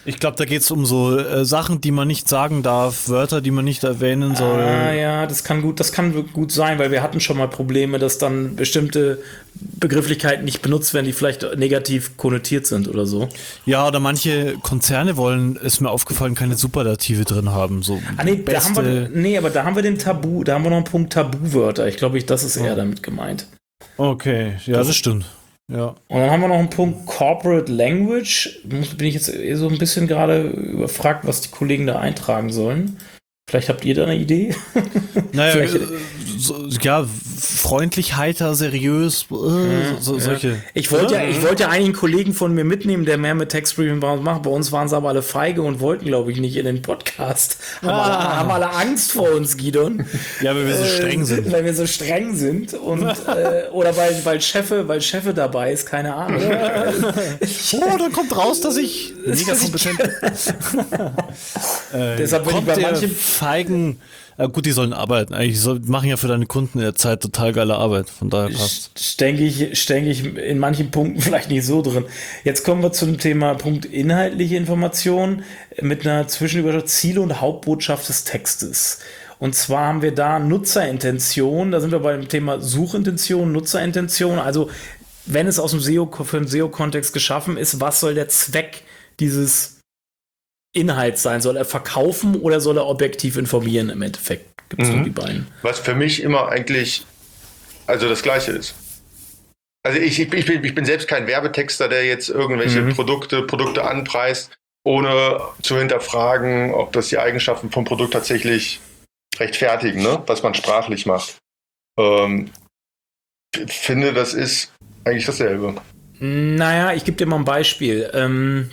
Ich glaube, da geht es um so äh, Sachen, die man nicht sagen darf, Wörter, die man nicht erwähnen soll. Ah ja, das kann gut, das kann gut sein, weil wir hatten schon mal Probleme, dass dann bestimmte Begrifflichkeiten nicht benutzt werden, die vielleicht negativ konnotiert sind oder so. Ja, oder manche Konzerne wollen, ist mir aufgefallen, keine Superlative drin haben. So ah nee, da haben wir, nee, aber da haben wir den Tabu, da haben wir noch einen Punkt Tabuwörter. Ich glaube, ich, das ist eher damit gemeint. Okay, ja, das, das stimmt. Ja. Und dann haben wir noch einen Punkt Corporate Language. Bin ich jetzt so ein bisschen gerade überfragt, was die Kollegen da eintragen sollen. Vielleicht habt ihr da eine Idee? Naja, so, ja, freundlich, heiter, seriös, äh, ja, so, solche. Ja. Ich wollte ja, ich wollte ja eigentlich einen Kollegen von mir mitnehmen, der mehr mit Textbriefing bei uns macht. Bei uns waren sie aber alle feige und wollten, glaube ich, nicht in den Podcast. Haben, ah. alle, haben alle Angst vor uns, Gidon. Ja, weil wir so streng sind. Äh, weil wir so streng sind. Und, äh, oder weil, weil, Chefe, weil Chefe dabei ist, keine Ahnung. Oh, dann kommt raus, dass ich mega kompetent bin. äh, Deshalb bin ich bei manchen feigen, äh, gut, die sollen arbeiten. Eigentlich soll, machen ja für deine Kunden in der Zeit total geile Arbeit. Von daher passt. Denke ich, denke ich in manchen Punkten vielleicht nicht so drin. Jetzt kommen wir zu dem Thema Punkt inhaltliche Information mit einer Zwischenüberschrift Ziele und Hauptbotschaft des Textes. Und zwar haben wir da Nutzerintention, da sind wir beim Thema Suchintention, Nutzerintention. Also wenn es aus dem S E O, für einen S E O-Kontext geschaffen ist, was soll der Zweck dieses Inhalt sein? Soll er verkaufen oder soll er objektiv informieren? Im Endeffekt gibt es mhm. nur die beiden. Was für mich immer eigentlich also das Gleiche ist. Also ich, ich, ich, bin, ich bin selbst kein Werbetexter, der jetzt irgendwelche mhm. Produkte, Produkte anpreist, ohne zu hinterfragen, ob das die Eigenschaften vom Produkt tatsächlich rechtfertigen, ne? Was man sprachlich macht. Ähm, ich finde, das ist eigentlich dasselbe. Naja, ich gebe dir mal ein Beispiel. Ähm,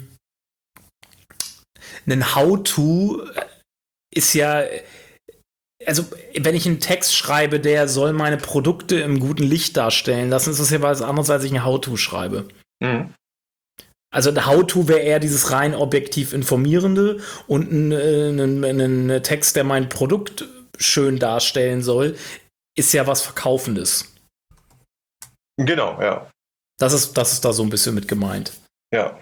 ein How-To ist ja, also wenn ich einen Text schreibe, der soll meine Produkte im guten Licht darstellen lassen, ist das ja was anderes, als ich ein How-To schreibe. Mhm. Also ein How-To wäre eher dieses rein objektiv informierende und ein, ein, ein, ein Text, der mein Produkt schön darstellen soll, ist ja was Verkaufendes. Genau, ja. Das ist, das ist da so ein bisschen mit gemeint. Ja.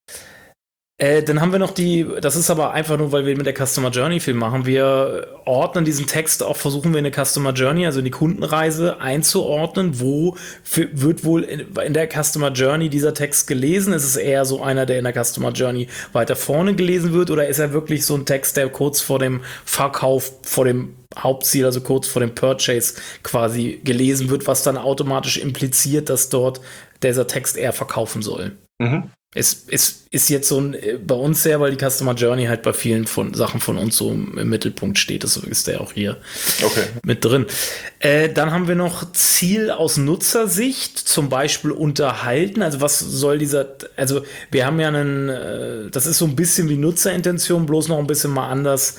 Äh, dann haben wir noch die, das ist aber einfach nur, weil wir mit der Customer Journey viel machen. Wir ordnen diesen Text auch, versuchen wir in der Customer Journey, also in die Kundenreise einzuordnen. Wo für, wird wohl in, in der Customer Journey dieser Text gelesen? Ist es eher so einer, der in der Customer Journey weiter vorne gelesen wird? Oder ist er wirklich so ein Text, der kurz vor dem Verkauf, vor dem Hauptziel, also kurz vor dem Purchase quasi gelesen wird, was dann automatisch impliziert, dass dort dieser Text eher verkaufen soll? Mhm. Es, es ist jetzt so ein, bei uns sehr, weil die Customer Journey halt bei vielen von Sachen von uns so im Mittelpunkt steht. Das ist der auch hier okay. mit drin. Äh, dann haben wir noch Ziel aus Nutzersicht, zum Beispiel unterhalten. Also was soll dieser, also wir haben ja einen, äh, das ist so ein bisschen wie Nutzerintention, bloß noch ein bisschen mal anders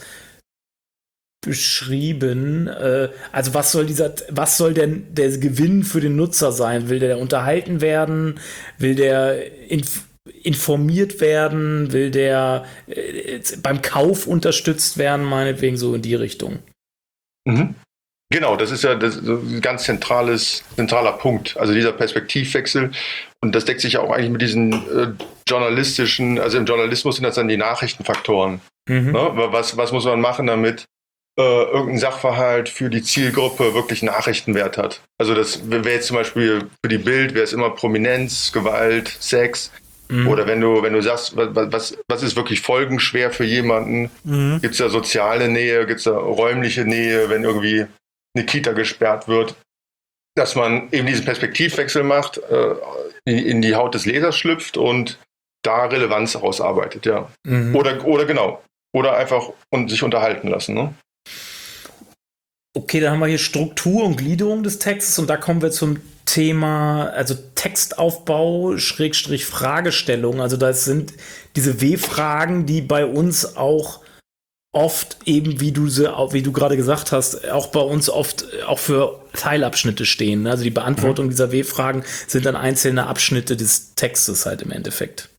beschrieben. Äh, also was soll dieser, was soll denn der Gewinn für den Nutzer sein? Will der unterhalten werden? Will der inf- informiert werden? Will der äh, beim Kauf unterstützt werden? Meinetwegen so in die Richtung. Mhm. Genau, das ist ja das, das ein ganz zentrales, zentraler Punkt. Also dieser Perspektivwechsel. Und das deckt sich ja auch eigentlich mit diesen äh, journalistischen, also im Journalismus sind das dann die Nachrichtenfaktoren. Mhm. Ne? Was, was muss man machen, damit äh, irgendein Sachverhalt für die Zielgruppe wirklich Nachrichtenwert hat? Also das wäre jetzt zum Beispiel für die Bild, wäre es immer Prominenz, Gewalt, Sex. Mhm. Oder wenn du, wenn du sagst, was, was, was ist wirklich folgenschwer für jemanden? Mhm. Gibt es da soziale Nähe, gibt es da räumliche Nähe, wenn irgendwie eine Kita gesperrt wird? Dass man eben diesen Perspektivwechsel macht, äh, in, in die Haut des Lesers schlüpft und da Relevanz ausarbeitet, ja. Mhm. Oder, oder genau. Oder einfach und sich unterhalten lassen, ne? Okay, dann haben wir hier Struktur und Gliederung des Textes und da kommen wir zum Thema, also Textaufbau, Schrägstrich Fragestellung. Also das sind diese W-Fragen, die bei uns auch oft eben, wie du sie, wie du gerade gesagt hast, auch bei uns oft auch für Teilabschnitte stehen. Also die Beantwortung mhm. dieser W-Fragen sind dann einzelne Abschnitte des Textes halt im Endeffekt.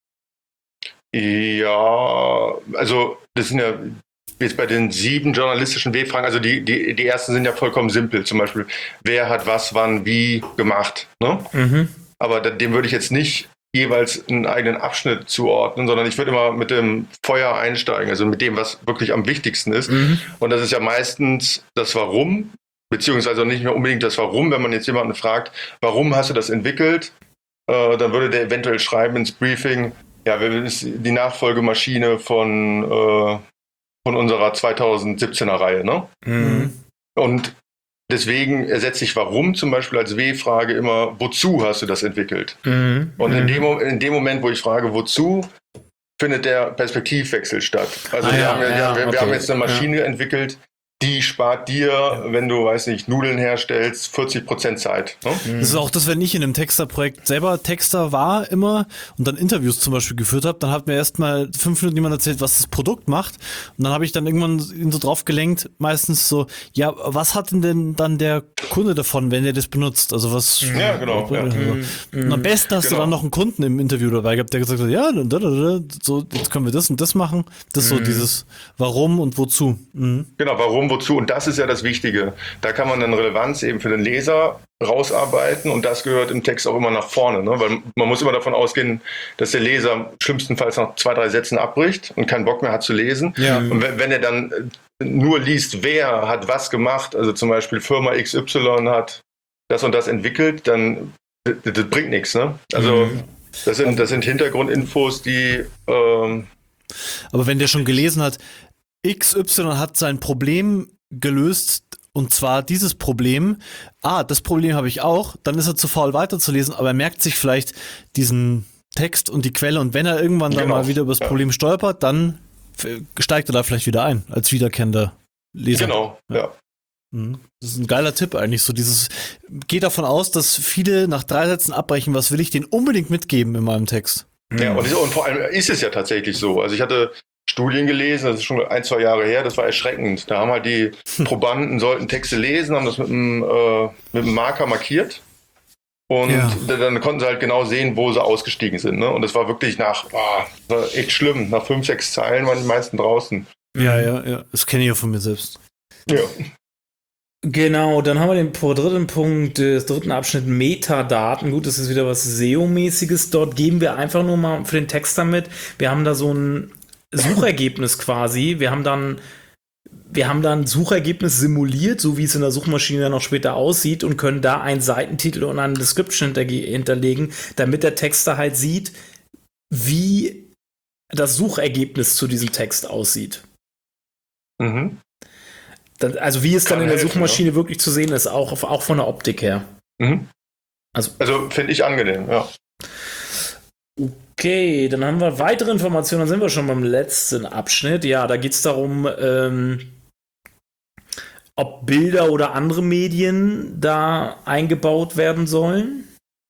Ja, also das sind ja jetzt bei den sieben journalistischen W-Fragen, also die, die, die ersten sind ja vollkommen simpel. Zum Beispiel, wer hat was, wann, wie gemacht. Ne? Mhm. Aber dem würde ich jetzt nicht jeweils einen eigenen Abschnitt zuordnen, sondern ich würde immer mit dem Feuer einsteigen, also mit dem, was wirklich am wichtigsten ist. Mhm. Und das ist ja meistens das Warum, beziehungsweise nicht mehr unbedingt das Warum, wenn man jetzt jemanden fragt, warum hast du das entwickelt, äh, dann würde der eventuell schreiben ins Briefing, ja, wir ist die Nachfolgemaschine von, äh, von unserer zweitausendsiebzehner Reihe, ne? Mhm. Und deswegen ersetze ich Warum zum Beispiel als W-Frage immer, wozu hast du das entwickelt? Mhm. Und in dem, in dem Moment, wo ich frage, wozu, findet der Perspektivwechsel statt. Also ah, wir, ja, haben, ja, ja, wir, okay. wir haben jetzt eine Maschine ja. entwickelt, die spart dir, wenn du, weiß nicht, Nudeln herstellst, vierzig Prozent Zeit. Ne? Das ist auch das, wenn ich in einem Texter-Projekt selber Texter war immer und dann Interviews zum Beispiel geführt habe, dann hat mir erst mal fünf Minuten jemand erzählt, was das Produkt macht und dann habe ich dann irgendwann ihn so drauf gelenkt, meistens so, ja, was hat denn, denn dann der Kunde davon, wenn er das benutzt? Also was... Ja, genau. Ja. Und am besten hast genau. du dann noch einen Kunden im Interview dabei gehabt, der gesagt hat, ja, so, jetzt können wir das und das machen. Das ist mhm. so dieses Warum und Wozu. Mhm. Genau, warum, wozu. Und das ist ja das Wichtige. Da kann man dann Relevanz eben für den Leser rausarbeiten und das gehört im Text auch immer nach vorne. Ne? Weil man muss immer davon ausgehen, dass der Leser schlimmstenfalls nach zwei, drei Sätzen abbricht und keinen Bock mehr hat zu lesen. Ja. Und wenn, wenn er dann nur liest, wer hat was gemacht, also zum Beispiel Firma X Y hat das und das entwickelt, dann das, das bringt nichts. Ne? Also mhm. das, sind, das sind Hintergrundinfos, die... Ähm, Aber wenn der schon gelesen hat, X Y hat sein Problem gelöst und zwar dieses Problem, ah, das Problem habe ich auch, dann ist er zu faul weiterzulesen, aber er merkt sich vielleicht diesen Text und die Quelle und wenn er irgendwann genau. dann mal wieder über das ja. Problem stolpert, dann steigt er da vielleicht wieder ein, als wiederkehrender Leser. Genau, ja. Das ist ein geiler Tipp eigentlich, so dieses, geht davon aus, dass viele nach drei Sätzen abbrechen, was will ich denen unbedingt mitgeben in meinem Text. Ja, und, und vor allem ist es ja tatsächlich so, also ich hatte Studien gelesen, das ist schon ein, zwei Jahre her, das war erschreckend. Da haben halt die Probanden, sollten Texte lesen, haben das mit einem, äh, mit einem Marker markiert und ja. dann konnten sie halt genau sehen, wo sie ausgestiegen sind. Ne? Und das war wirklich nach, oh, das war echt schlimm, nach fünf, sechs Zeilen waren die meisten draußen. Ja, ja, ja, das kenne ich ja von mir selbst. Ja. Genau, dann haben wir den dritten Punkt, des dritten Abschnitt Metadaten. Gut, das ist wieder was S E O-mäßiges. Dort geben wir einfach nur mal für den Texter mit. Wir haben da so ein Suchergebnis quasi. Wir haben dann, wir haben dann ein Suchergebnis simuliert, so wie es in der Suchmaschine dann noch später aussieht und können da einen Seitentitel und eine Description hinterlegen, damit der Texter halt sieht, wie das Suchergebnis zu diesem Text aussieht. Mhm. Dann, also wie es Kann dann in der helfen, Suchmaschine ja. wirklich zu sehen ist, auch, auch von der Optik her. Mhm. Also, also finde ich angenehm, ja. Okay, dann haben wir weitere Informationen, dann sind wir schon beim letzten Abschnitt. Ja, da geht es darum, ähm, ob Bilder oder andere Medien da eingebaut werden sollen.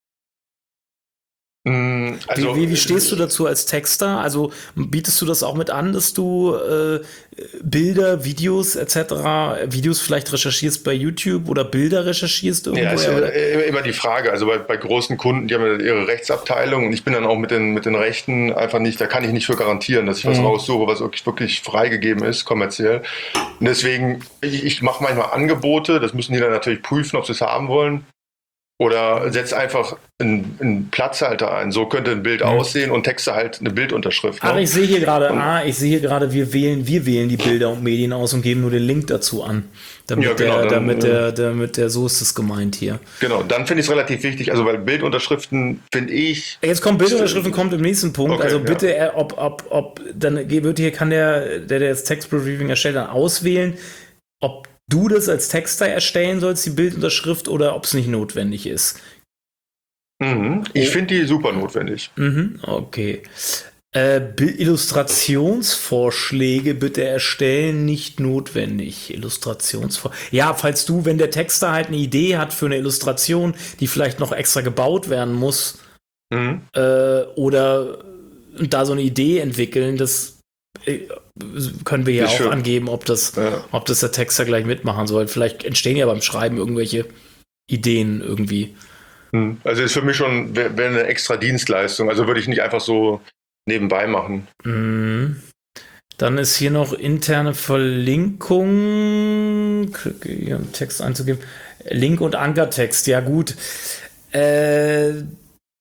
Also, wie, wie, wie stehst du dazu als Texter? Also bietest du das auch mit an, dass du äh, Bilder, Videos et cetera, Videos vielleicht recherchierst bei YouTube oder Bilder recherchierst irgendwo? Ja, ist ja immer die Frage. Also bei, bei großen Kunden, die haben ja ihre Rechtsabteilung und ich bin dann auch mit den, mit den Rechten einfach nicht, da kann ich nicht für garantieren, dass ich was mhm. raussuche, was wirklich, wirklich freigegeben ist, kommerziell. Und deswegen, ich, ich mache manchmal Angebote, das müssen die dann natürlich prüfen, ob sie es haben wollen. Oder setzt einfach einen, einen Platzhalter ein. So könnte ein Bild mhm. aussehen und Texte halt eine Bildunterschrift. Ne? Aber ich sehe hier gerade, ah, ich sehe hier gerade, wir wählen, wir wählen die Bilder und Medien aus und geben nur den Link dazu an. Damit ja, genau, der, dann, damit der, damit der, so ist es gemeint hier. Genau, dann finde ich es relativ wichtig, also weil Bildunterschriften finde ich. Jetzt kommt Bildunterschriften, kommt im nächsten Punkt. Okay, also bitte, ja. ob, ob, ob, dann wird hier, kann der, der, der das Textbriefing erstellt, dann auswählen, ob du das als Texter erstellen sollst, die Bildunterschrift, oder ob es nicht notwendig ist. Mhm. Ich finde die super notwendig. Mhm. Okay. Äh, Illustrationsvorschläge bitte erstellen, nicht notwendig. Illustrationsvorschläge. Ja, falls du, wenn der Texter halt eine Idee hat für eine Illustration, die vielleicht noch extra gebaut werden muss, mhm. äh, oder da so eine Idee entwickeln, das können wir ja auch schön. angeben, ob das, ja. ob das der Texter gleich mitmachen soll. Vielleicht entstehen ja beim Schreiben irgendwelche Ideen irgendwie. Also ist für mich schon wäre wär eine extra Dienstleistung. Also würde ich nicht einfach so nebenbei machen. Mhm. Dann ist hier noch interne Verlinkung. Hier einen Text einzugeben. Link- und Ankertext, ja gut. Äh,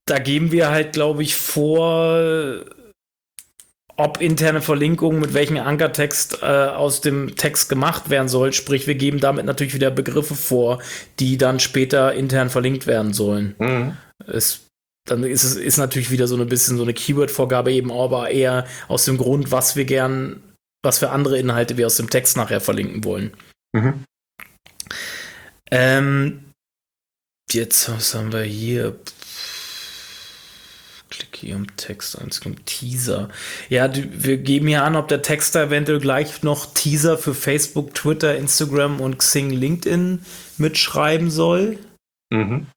da geben wir halt, glaube ich, vor, ob interne Verlinkungen mit welchem Ankertext äh, aus dem Text gemacht werden soll. Sprich, wir geben damit natürlich wieder Begriffe vor, die dann später intern verlinkt werden sollen. Mhm. Es, dann ist es ist natürlich wieder so ein bisschen so eine Keyword-Vorgabe eben, aber eher aus dem Grund, was wir gern, was für andere Inhalte wir aus dem Text nachher verlinken wollen. Mhm. Ähm, jetzt, was haben wir hier? Klick hier im Text, eins kommt Teaser. Ja, die, wir geben hier an, ob der Texter eventuell gleich noch Teaser für Facebook, Twitter, Instagram und Xing, LinkedIn mitschreiben soll. Mhm.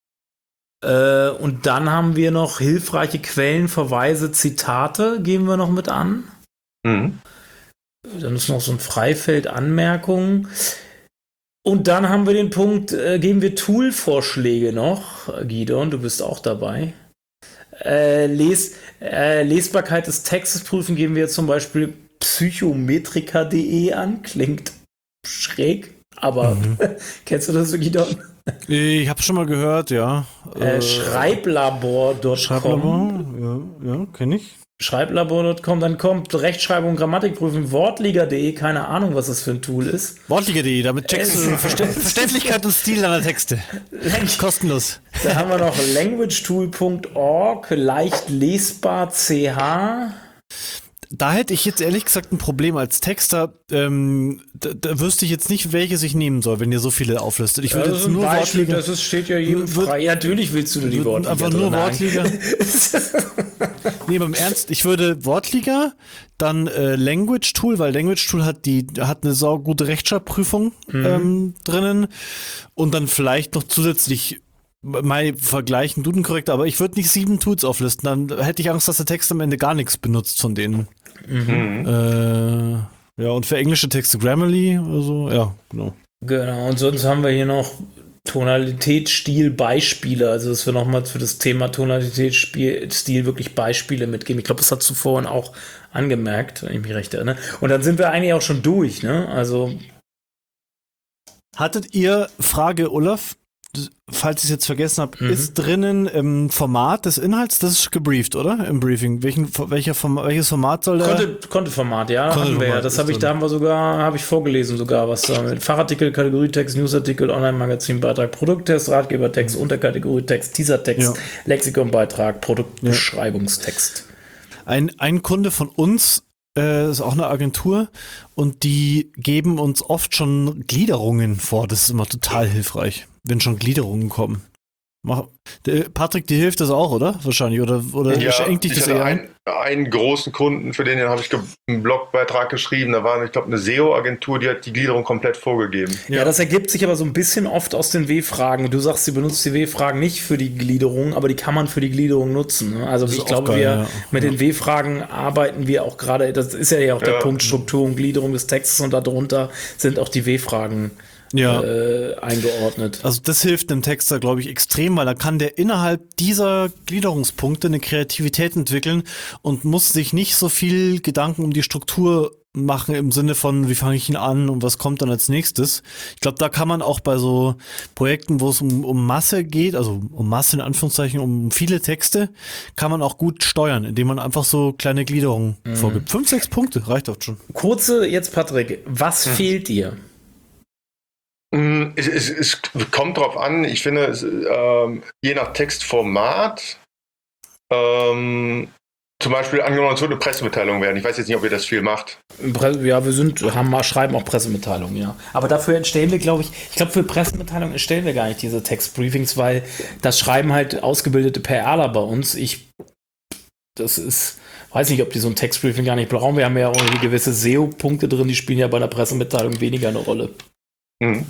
Äh, und dann haben wir noch hilfreiche Quellen, Verweise, Zitate, geben wir noch mit an. Mhm. Dann ist noch so ein Freifeld, Anmerkungen. Und dann haben wir den Punkt, äh, geben wir Tool-Vorschläge noch. Gidon, du bist auch dabei. Äh, Les, äh, Lesbarkeit des Textes prüfen, geben wir zum Beispiel psychometrika punkt de an. Klingt schräg, aber mhm. Kennst du das, Gidon? Ich habe schon mal gehört, ja. Äh, Schreiblabor Punkt com. Schreiblabor, ja, ja kenne ich. Schreiblabor Punkt com, dann kommt Rechtschreibung, Grammatik prüfen, Wortliga punkt de, keine Ahnung, was das für ein Tool ist. Wortliga punkt de, damit checkst du Verste- Verständlichkeit und Stil deiner Texte. Kostenlos. Da haben wir noch languagetool Punkt org, leicht lesbar punkt c h. Da hätte ich jetzt ehrlich gesagt ein Problem als Texter. Ähm, da, da wüsste ich jetzt nicht, welches ich nehmen soll, wenn ihr so viele auflistet. Ich würde ja, jetzt nur Beispiel, Wortliga. Das ist, steht ja jedem frei. Ja, natürlich willst du nur die Wortliga. Einfach nur Wortliga. Nee, beim Ernst, ich würde Wortliga, dann äh, Language Tool, weil Language Tool hat die hat eine saugute Rechtschreibprüfung mhm. ähm, drinnen und dann vielleicht noch zusätzlich mal vergleichen, Duden-Korrektor, aber ich würde nicht sieben Tools auflisten, dann hätte ich Angst, dass der Text am Ende gar nichts benutzt von denen. Mhm. Äh, ja, und für englische Texte Grammarly oder so, ja, genau. Genau, und sonst haben wir hier noch Tonalität, Stil, Beispiele, also dass wir nochmal für das Thema Tonalität, Spiel, Stil wirklich Beispiele mitgeben. Ich glaube, das hast du vorhin auch angemerkt, wenn ich mich recht erinnere. Und dann sind wir eigentlich auch schon durch, ne? Also. Hattet ihr, Frage Olaf, falls ich es jetzt vergessen habe, mhm. ist drinnen im Format des Inhalts, das ist gebrieft, oder? Im Briefing. Welchen, welcher Form, welches Format soll der? Konnte, konnte Format, ja. Konnte wir ja. Das habe ich, da haben wir sogar, habe ich vorgelesen sogar, was da mit Fachartikel, Kategorietext, Newsartikel, Online-Magazin, Beitrag, Produkttest, Ratgebertext, mhm. Unterkategorietext, Teasertext, ja. Lexikonbeitrag, Produktbeschreibungstext. Ja. Ein, ein Kunde von uns äh, ist auch eine Agentur und die geben uns oft schon Gliederungen vor. Das ist immer total hilfreich, wenn schon Gliederungen kommen. Mach, der, Patrick, dir hilft das auch, oder? Wahrscheinlich. Oder, oder ja, schenkt dich ich das hatte eher ein? einen großen Kunden, für den, den habe ich ge- einen Blogbeitrag geschrieben. Da war, ich glaube, eine S E O-Agentur, die hat die Gliederung komplett vorgegeben. Ja. ja, das ergibt sich aber so ein bisschen oft aus den W-Fragen. Du sagst, sie benutzt die W-Fragen nicht für die Gliederung, aber die kann man für die Gliederung nutzen. Ne? Also ich glaube, geil, wir ja. mit ja. den W-Fragen arbeiten wir auch gerade, das ist ja auch der ja. Punkt Struktur und Gliederung des Textes und darunter sind auch die W-Fragen ja. äh, eingeordnet. Also das hilft einem Texter, glaube ich, extrem, weil da kann der innerhalb dieser Gliederungspunkte eine Kreativität entwickeln und muss sich nicht so viel Gedanken um die Struktur machen im Sinne von, wie fange ich ihn an und was kommt dann als nächstes. Ich glaube, da kann man auch bei so Projekten, wo es um, um Masse geht, also um Masse in Anführungszeichen, um viele Texte, kann man auch gut steuern, indem man einfach so kleine Gliederungen mhm. vorgibt. Fünf, sechs Punkte, reicht oft schon. Kurze, jetzt Patrick, was hm. fehlt dir? Es, es, es kommt drauf an, ich finde, es, ähm, je nach Textformat, ähm, zum Beispiel angenommen, es wird eine Pressemitteilung werden. Ich weiß jetzt nicht, ob ihr das viel macht. Ja, wir sind, haben mal, schreiben auch Pressemitteilungen, ja. Aber dafür erstellen wir, glaube ich, ich glaube, für Pressemitteilungen erstellen wir gar nicht diese Textbriefings, weil das schreiben halt ausgebildete PRler bei uns. Ich, das ist, weiß nicht, ob die so ein Textbriefing gar nicht brauchen. Wir haben ja auch irgendwie gewisse S E O-Punkte drin, die spielen ja bei einer Pressemitteilung weniger eine Rolle. Hm.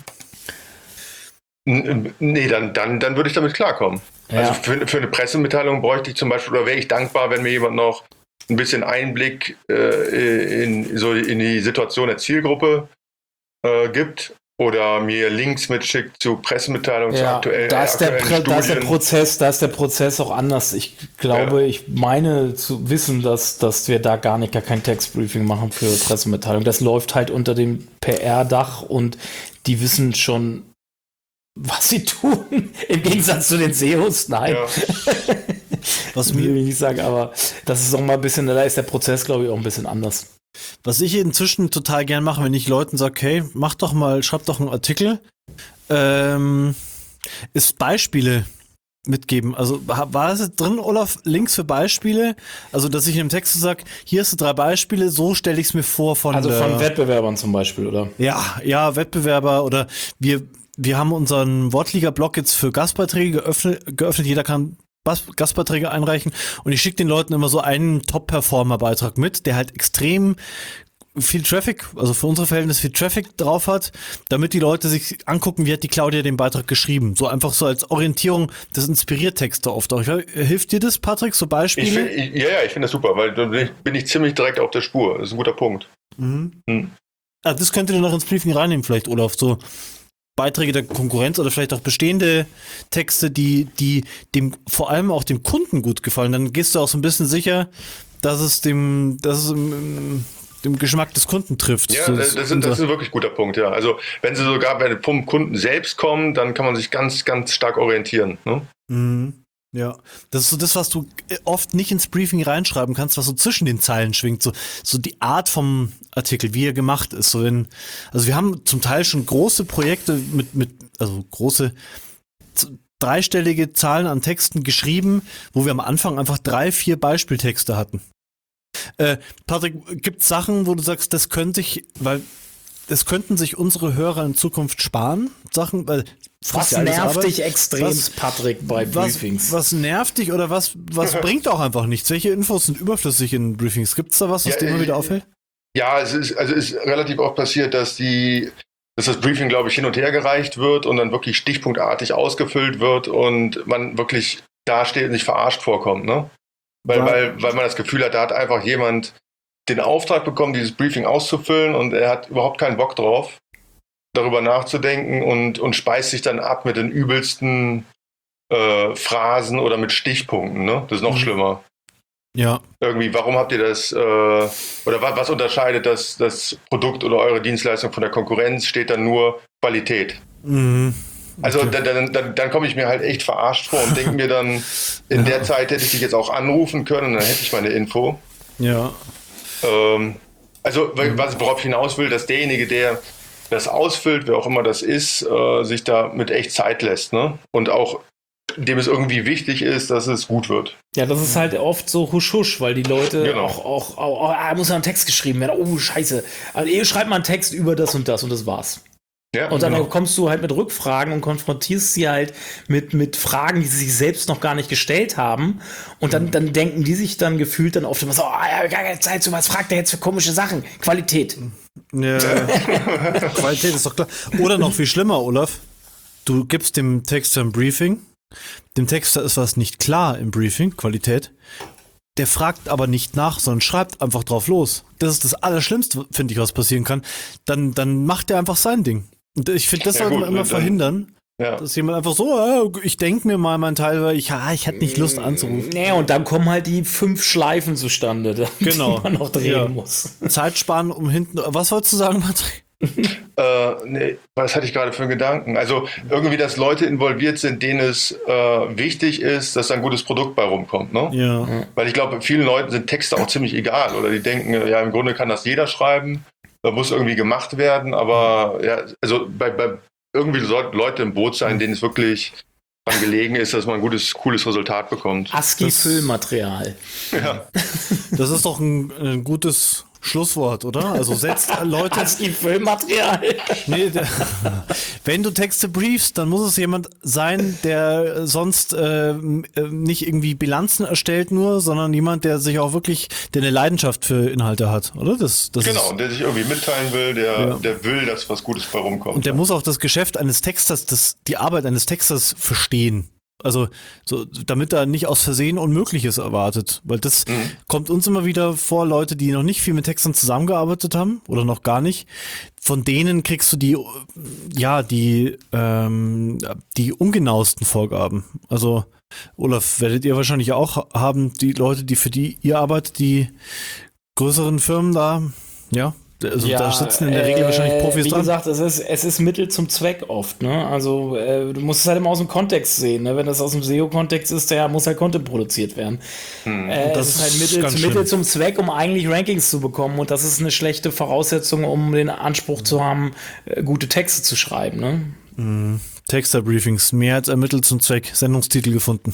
Nee, dann, dann, dann würde ich damit klarkommen. Ja. Also für, für eine Pressemitteilung bräuchte ich zum Beispiel, oder wäre ich dankbar, wenn mir jemand noch ein bisschen Einblick äh, in, so in die Situation der Zielgruppe äh, gibt oder mir Links mitschickt zu Pressemitteilungen, ja, zu aktuellen, da ist der, aktuellen da ist der Prozess, da ist der Prozess auch anders. Ich glaube, ja. ich meine zu wissen, dass, dass wir da gar nicht gar kein Textbriefing machen für Pressemitteilungen. Das läuft halt unter dem P R-Dach und die wissen schon, was sie tun, im Gegensatz zu den S E Os, nein. Ja. Was mir will ich nicht sagen, aber das ist auch mal ein bisschen, da ist der Prozess, glaube ich, auch ein bisschen anders. Was ich inzwischen total gern mache, wenn ich Leuten sage, hey, mach doch mal, schreib doch einen Artikel, ähm, ist Beispiele mitgeben. Also war es drin, Olaf, Links für Beispiele? Also, dass ich in dem Text sage, hier hast du drei Beispiele, so stelle ich es mir vor von Also von der, Wettbewerbern zum Beispiel, oder? Ja, ja, Wettbewerber oder wir, wir haben unseren Wortliga-Blog jetzt für Gastbeiträge geöffnet, geöffnet. Jeder kann Gastbeiträge einreichen und ich schicke den Leuten immer so einen Top-Performer-Beitrag mit, der halt extrem viel Traffic, also für unsere Verhältnisse viel Traffic drauf hat, damit die Leute sich angucken, wie hat die Claudia den Beitrag geschrieben. So einfach so als Orientierung, das inspiriert Texte oft auch. Hilft dir das, Patrick, so Beispiele? Ich find, ich, ja, ja, ich finde das super, weil dann bin ich ziemlich direkt auf der Spur. Das ist ein guter Punkt. Mhm. Hm. Ah, das könnt ihr noch ins Briefing reinnehmen vielleicht, Olaf, so Beiträge der Konkurrenz oder vielleicht auch bestehende Texte, die, die dem vor allem auch dem Kunden gut gefallen. Dann gehst du auch so ein bisschen sicher, dass es dem, dass es im, dem Geschmack des Kunden trifft. Ja, so, das, das, ist, das ist ein wirklich guter Punkt, ja. Also wenn sie sogar vom Kunden selbst kommen, dann kann man sich ganz, ganz stark orientieren. Ne? Mhm. Ja, das ist so das, was du oft nicht ins Briefing reinschreiben kannst, was so zwischen den Zeilen schwingt, so, so die Art vom Artikel, wie er gemacht ist. So wenn, also wir haben zum Teil schon große Projekte mit, mit also große dreistellige Zahlen an Texten geschrieben, wo wir am Anfang einfach drei, vier Beispieltexte hatten. Äh, Patrick, gibt's Sachen, wo du sagst, das könnte ich, weil das könnten sich unsere Hörer in Zukunft sparen? Sachen, weil was ja nervt dich extrem, Patrick, bei Briefings? Was, was nervt dich oder was, was bringt auch einfach nichts? Welche Infos sind überflüssig in Briefings? Gibt's da was, was ja, dir immer wieder auffällt? Ja, es ist, also es ist relativ oft passiert, dass die, dass das Briefing, glaube ich, hin und her gereicht wird und dann wirklich stichpunktartig ausgefüllt wird und man wirklich da steht und sich verarscht vorkommt, ne? Weil, ja. weil, weil man das Gefühl hat, da hat einfach jemand den Auftrag bekommen, dieses Briefing auszufüllen und er hat überhaupt keinen Bock drauf, darüber nachzudenken und, und speist sich dann ab mit den übelsten äh, Phrasen oder mit Stichpunkten, ne? Das ist noch mhm. schlimmer. Ja. Irgendwie, warum habt ihr das, äh, oder was, was unterscheidet das, das Produkt oder eure Dienstleistung von der Konkurrenz? Steht dann nur Qualität. Mhm. Okay. Also dann, dann, dann, dann komme ich mir halt echt verarscht vor und denke mir dann, in ja. der Zeit hätte ich dich jetzt auch anrufen können und dann hätte ich meine Info. Ja. Ähm, also was, worauf ich hinaus will, dass derjenige, der das ausfüllt, wer auch immer das ist, äh, sich da mit echt Zeit lässt, ne? Und auch dem es irgendwie wichtig ist, dass es gut wird. Ja, das ist halt oft so husch husch, weil die Leute genau. auch, auch, auch, auch ah, muss ja ein Text geschrieben werden. Oh, scheiße. Also, ihr schreibt mal einen Text über das und das und das war's. Ja, und dann genau. kommst du halt mit Rückfragen und konfrontierst sie halt mit, mit Fragen, die sie sich selbst noch gar nicht gestellt haben. Und dann, dann denken die sich dann gefühlt dann oft immer so, oh, ich habe gar keine Zeit zu was, fragt er jetzt für komische Sachen. Qualität. Ja. Qualität ist doch klar. Oder noch viel schlimmer, Olaf. Du gibst dem Texter ein Briefing. Dem Texter ist was nicht klar im Briefing, Qualität. Der fragt aber nicht nach, sondern schreibt einfach drauf los. Das ist das Allerschlimmste, finde ich, was passieren kann. Dann, dann macht er einfach sein Ding. Und ich finde, das ja, sollte man immer dann, verhindern. Ja. Dass jemand einfach so, äh, ich denke mir mal meinen Teil, weil ich, ah, ich hatte nicht Lust anzurufen. Nee, und dann kommen halt die fünf Schleifen zustande, genau. die man noch drehen ja. muss. Zeit sparen, um hinten. Was wolltest du sagen, Patrick? äh, nee, was hatte ich gerade für einen Gedanken? Also irgendwie, dass Leute involviert sind, denen es äh, wichtig ist, dass ein gutes Produkt bei rumkommt, ne? Ja. Weil ich glaube, vielen Leuten sind Texte auch ziemlich egal oder die denken, ja, im Grunde kann das jeder schreiben, da muss irgendwie gemacht werden, aber ja, also bei, bei irgendwie sollten Leute im Boot sein, denen es wirklich daran gelegen ist, dass man ein gutes, cooles Resultat bekommt. ASCII-Füllmaterial. Ja. Das ist doch ein, ein gutes Schlusswort, oder? Also setzt Leute... ASCII-Füllmaterial. Nee, der, wenn du Texte briefst, dann muss es jemand sein, der sonst äh, nicht irgendwie Bilanzen erstellt nur, sondern jemand, der sich auch wirklich, der eine Leidenschaft für Inhalte hat, oder? Das, das genau, ist, der sich irgendwie mitteilen will, der, ja. der will, dass was Gutes bei rumkommt. Und der ja. muss auch das Geschäft eines Texters, das, die Arbeit eines Texters verstehen. Also, so, damit er nicht aus Versehen Unmögliches erwartet. Weil das mhm. kommt uns immer wieder vor, Leute, die noch nicht viel mit Textern zusammengearbeitet haben oder noch gar nicht. Von denen kriegst du die, ja, die, ähm, die ungenauesten Vorgaben. Also, Olaf, werdet ihr wahrscheinlich auch haben, die Leute, die für die ihr arbeitet, die größeren Firmen da, ja, Also ja, da sitzen in der Regel äh, wahrscheinlich Profis wie dran. Wie gesagt, es ist, es ist Mittel zum Zweck oft. Ne? Also äh, du musst es halt immer aus dem Kontext sehen. Ne? Wenn das aus dem S E O-Kontext ist, der muss halt Content produziert werden. Hm. Äh, das ist halt Mittel, ist Mittel zum Zweck, um eigentlich Rankings zu bekommen. Und das ist eine schlechte Voraussetzung, um den Anspruch zu haben, äh, gute Texte zu schreiben. Ne? Hm. Texter-Briefings, mehr als ein Mittel zum Zweck. Sendungstitel gefunden.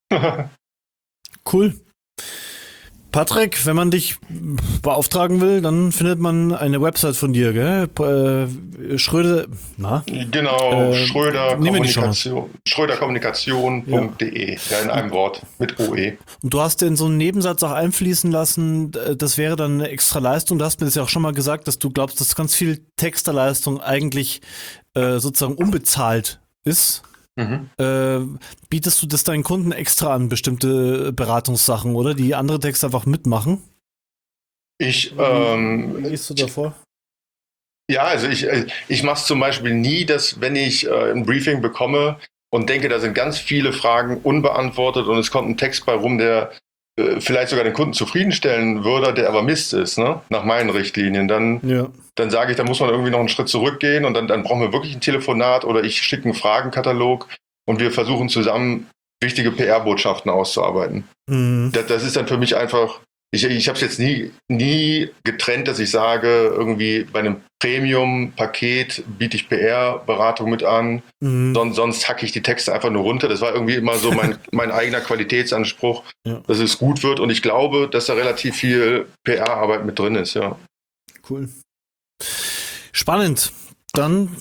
Cool. Patrick, wenn man dich beauftragen will, dann findet man eine Website von dir, gell? Äh, Schröder, na? Genau, äh, Schröder Kommunikation, schröderkommunikation punkt de, ja. ja, in einem Wort, mit O E. Und du hast in so einen Nebensatz auch einfließen lassen, das wäre dann eine extra Leistung. Du hast mir das ja auch schon mal gesagt, dass du glaubst, dass ganz viel Texterleistung eigentlich äh, sozusagen unbezahlt ist. Mhm. Äh, bietest du das deinen Kunden extra an, bestimmte Beratungssachen, oder? Die andere Texte einfach mitmachen? Ich, ähm... Wie gehst du davor? Ja, also ich, ich mache es zum Beispiel nie, dass wenn ich äh, ein Briefing bekomme und denke, da sind ganz viele Fragen unbeantwortet und es kommt ein Text bei rum, der äh, vielleicht sogar den Kunden zufriedenstellen würde, der aber Mist ist, ne? Nach meinen Richtlinien, dann... Ja. Dann sage ich, da muss man irgendwie noch einen Schritt zurückgehen und dann, dann brauchen wir wirklich ein Telefonat oder ich schicke einen Fragenkatalog und wir versuchen zusammen wichtige P R-Botschaften auszuarbeiten. Mhm. Das, das ist dann für mich einfach, ich, ich habe es jetzt nie, nie getrennt, dass ich sage, irgendwie bei einem Premium-Paket biete ich P R-Beratung mit an, mhm. sonst, sonst hacke ich die Texte einfach nur runter. Das war irgendwie immer so mein, mein eigener Qualitätsanspruch, ja. dass es gut wird und ich glaube, dass da relativ viel P R-Arbeit mit drin ist, ja. Cool. Spannend. Dann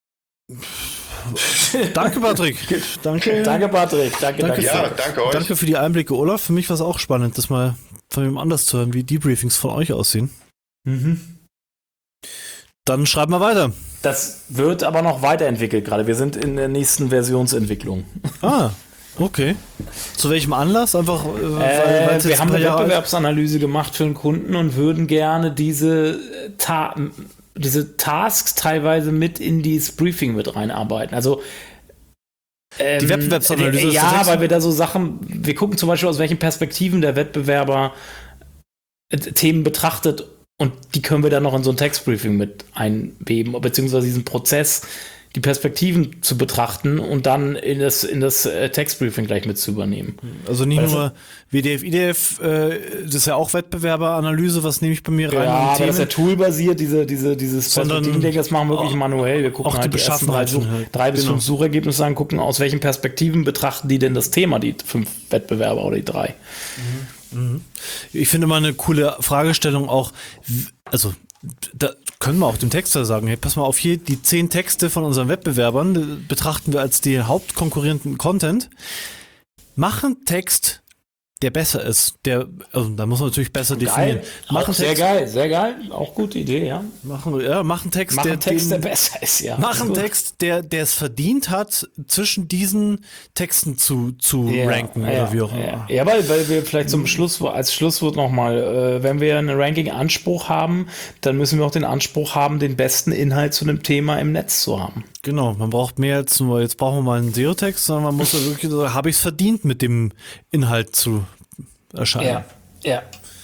danke, Patrick. Danke. Danke, Patrick. Danke, danke, danke. Für, ja, danke euch. Danke für die Einblicke, Olaf. Für mich war es auch spannend, das mal von jemand anders zu hören, wie die Briefings von euch aussehen. Mhm. Dann schreiben wir weiter. Das wird aber noch weiterentwickelt gerade. Wir sind in der nächsten Versionsentwicklung. Ah, okay. Zu welchem Anlass? Einfach, äh, weil, wir haben eine Wettbewerbsanalyse gemacht für einen Kunden und würden gerne diese, Ta- diese Tasks teilweise mit in dieses Briefing mit reinarbeiten. Also ähm, die Wettbewerbsanalyse. Äh, ja, weil wir da so Sachen, wir gucken zum Beispiel, aus welchen Perspektiven der Wettbewerber äh, Themen betrachtet und die können wir dann noch in so ein Textbriefing mit einweben, beziehungsweise diesen Prozess, die Perspektiven zu betrachten und dann in das, in das äh, Textbriefing gleich mit zu übernehmen. Also nicht nur W D F, I D F, äh, das ist ja auch Wettbewerberanalyse, was nehme ich bei mir rein? Ja, aber Themen? Das ist ja toolbasiert, diese, diese, dieses Perspektiven-Ding, das machen wir wirklich auch, manuell. Wir gucken auch halt die, die ersten drei, Such, halt. drei bis genau. fünf Suchergebnisse an, gucken, aus welchen Perspektiven betrachten die denn das Thema, die fünf Wettbewerber oder die drei. Mhm. Ich finde immer eine coole Fragestellung auch, also da können wir auch dem Texter sagen, hey, pass mal auf, hier die zehn Texte von unseren Wettbewerbern betrachten wir als die hauptkonkurrierenden Content. Mach einen Text, der besser ist. Der, also da muss man natürlich besser geil. definieren. Mach sehr Text, geil, sehr geil. Auch gute Idee, ja. Machen, ja, mach einen Text, mach der, einen Text den, der besser ist, ja. Mach einen Text, der, der es verdient hat, zwischen diesen Texten zu, zu ja, ranken ja, oder wie auch immer. Ja, ja, weil, weil wir vielleicht zum Schluss, als Schlusswort nochmal, äh, wenn wir einen Ranking-Anspruch haben, dann müssen wir auch den Anspruch haben, den besten Inhalt zu einem Thema im Netz zu haben. Genau, man braucht mehr als nur, jetzt brauchen wir mal einen S E O-Text, sondern man muss ja wirklich sagen, habe ich es verdient, mit dem Inhalt zu erscheinen. Ja, ja.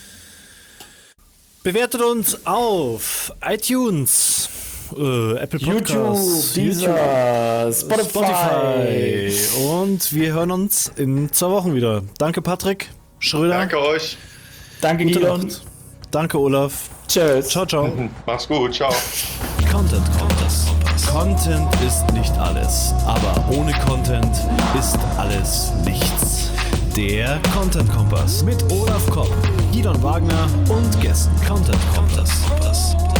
Bewertet uns auf iTunes, äh, Apple Podcasts, YouTube, Deezer, Spotify. Spotify. Und wir hören uns in zwei Wochen wieder. Danke, Patrick Schröder. Danke euch. Danke, Guido. Danke, Olaf. Tschüss. Ciao, ciao. Mach's gut. Ciao. Content Kompass. Content ist nicht alles, aber ohne Content ist alles nichts. Der Content Kompass mit Olaf Kopp, Gidon Wagner und Gästen. Content Kompass.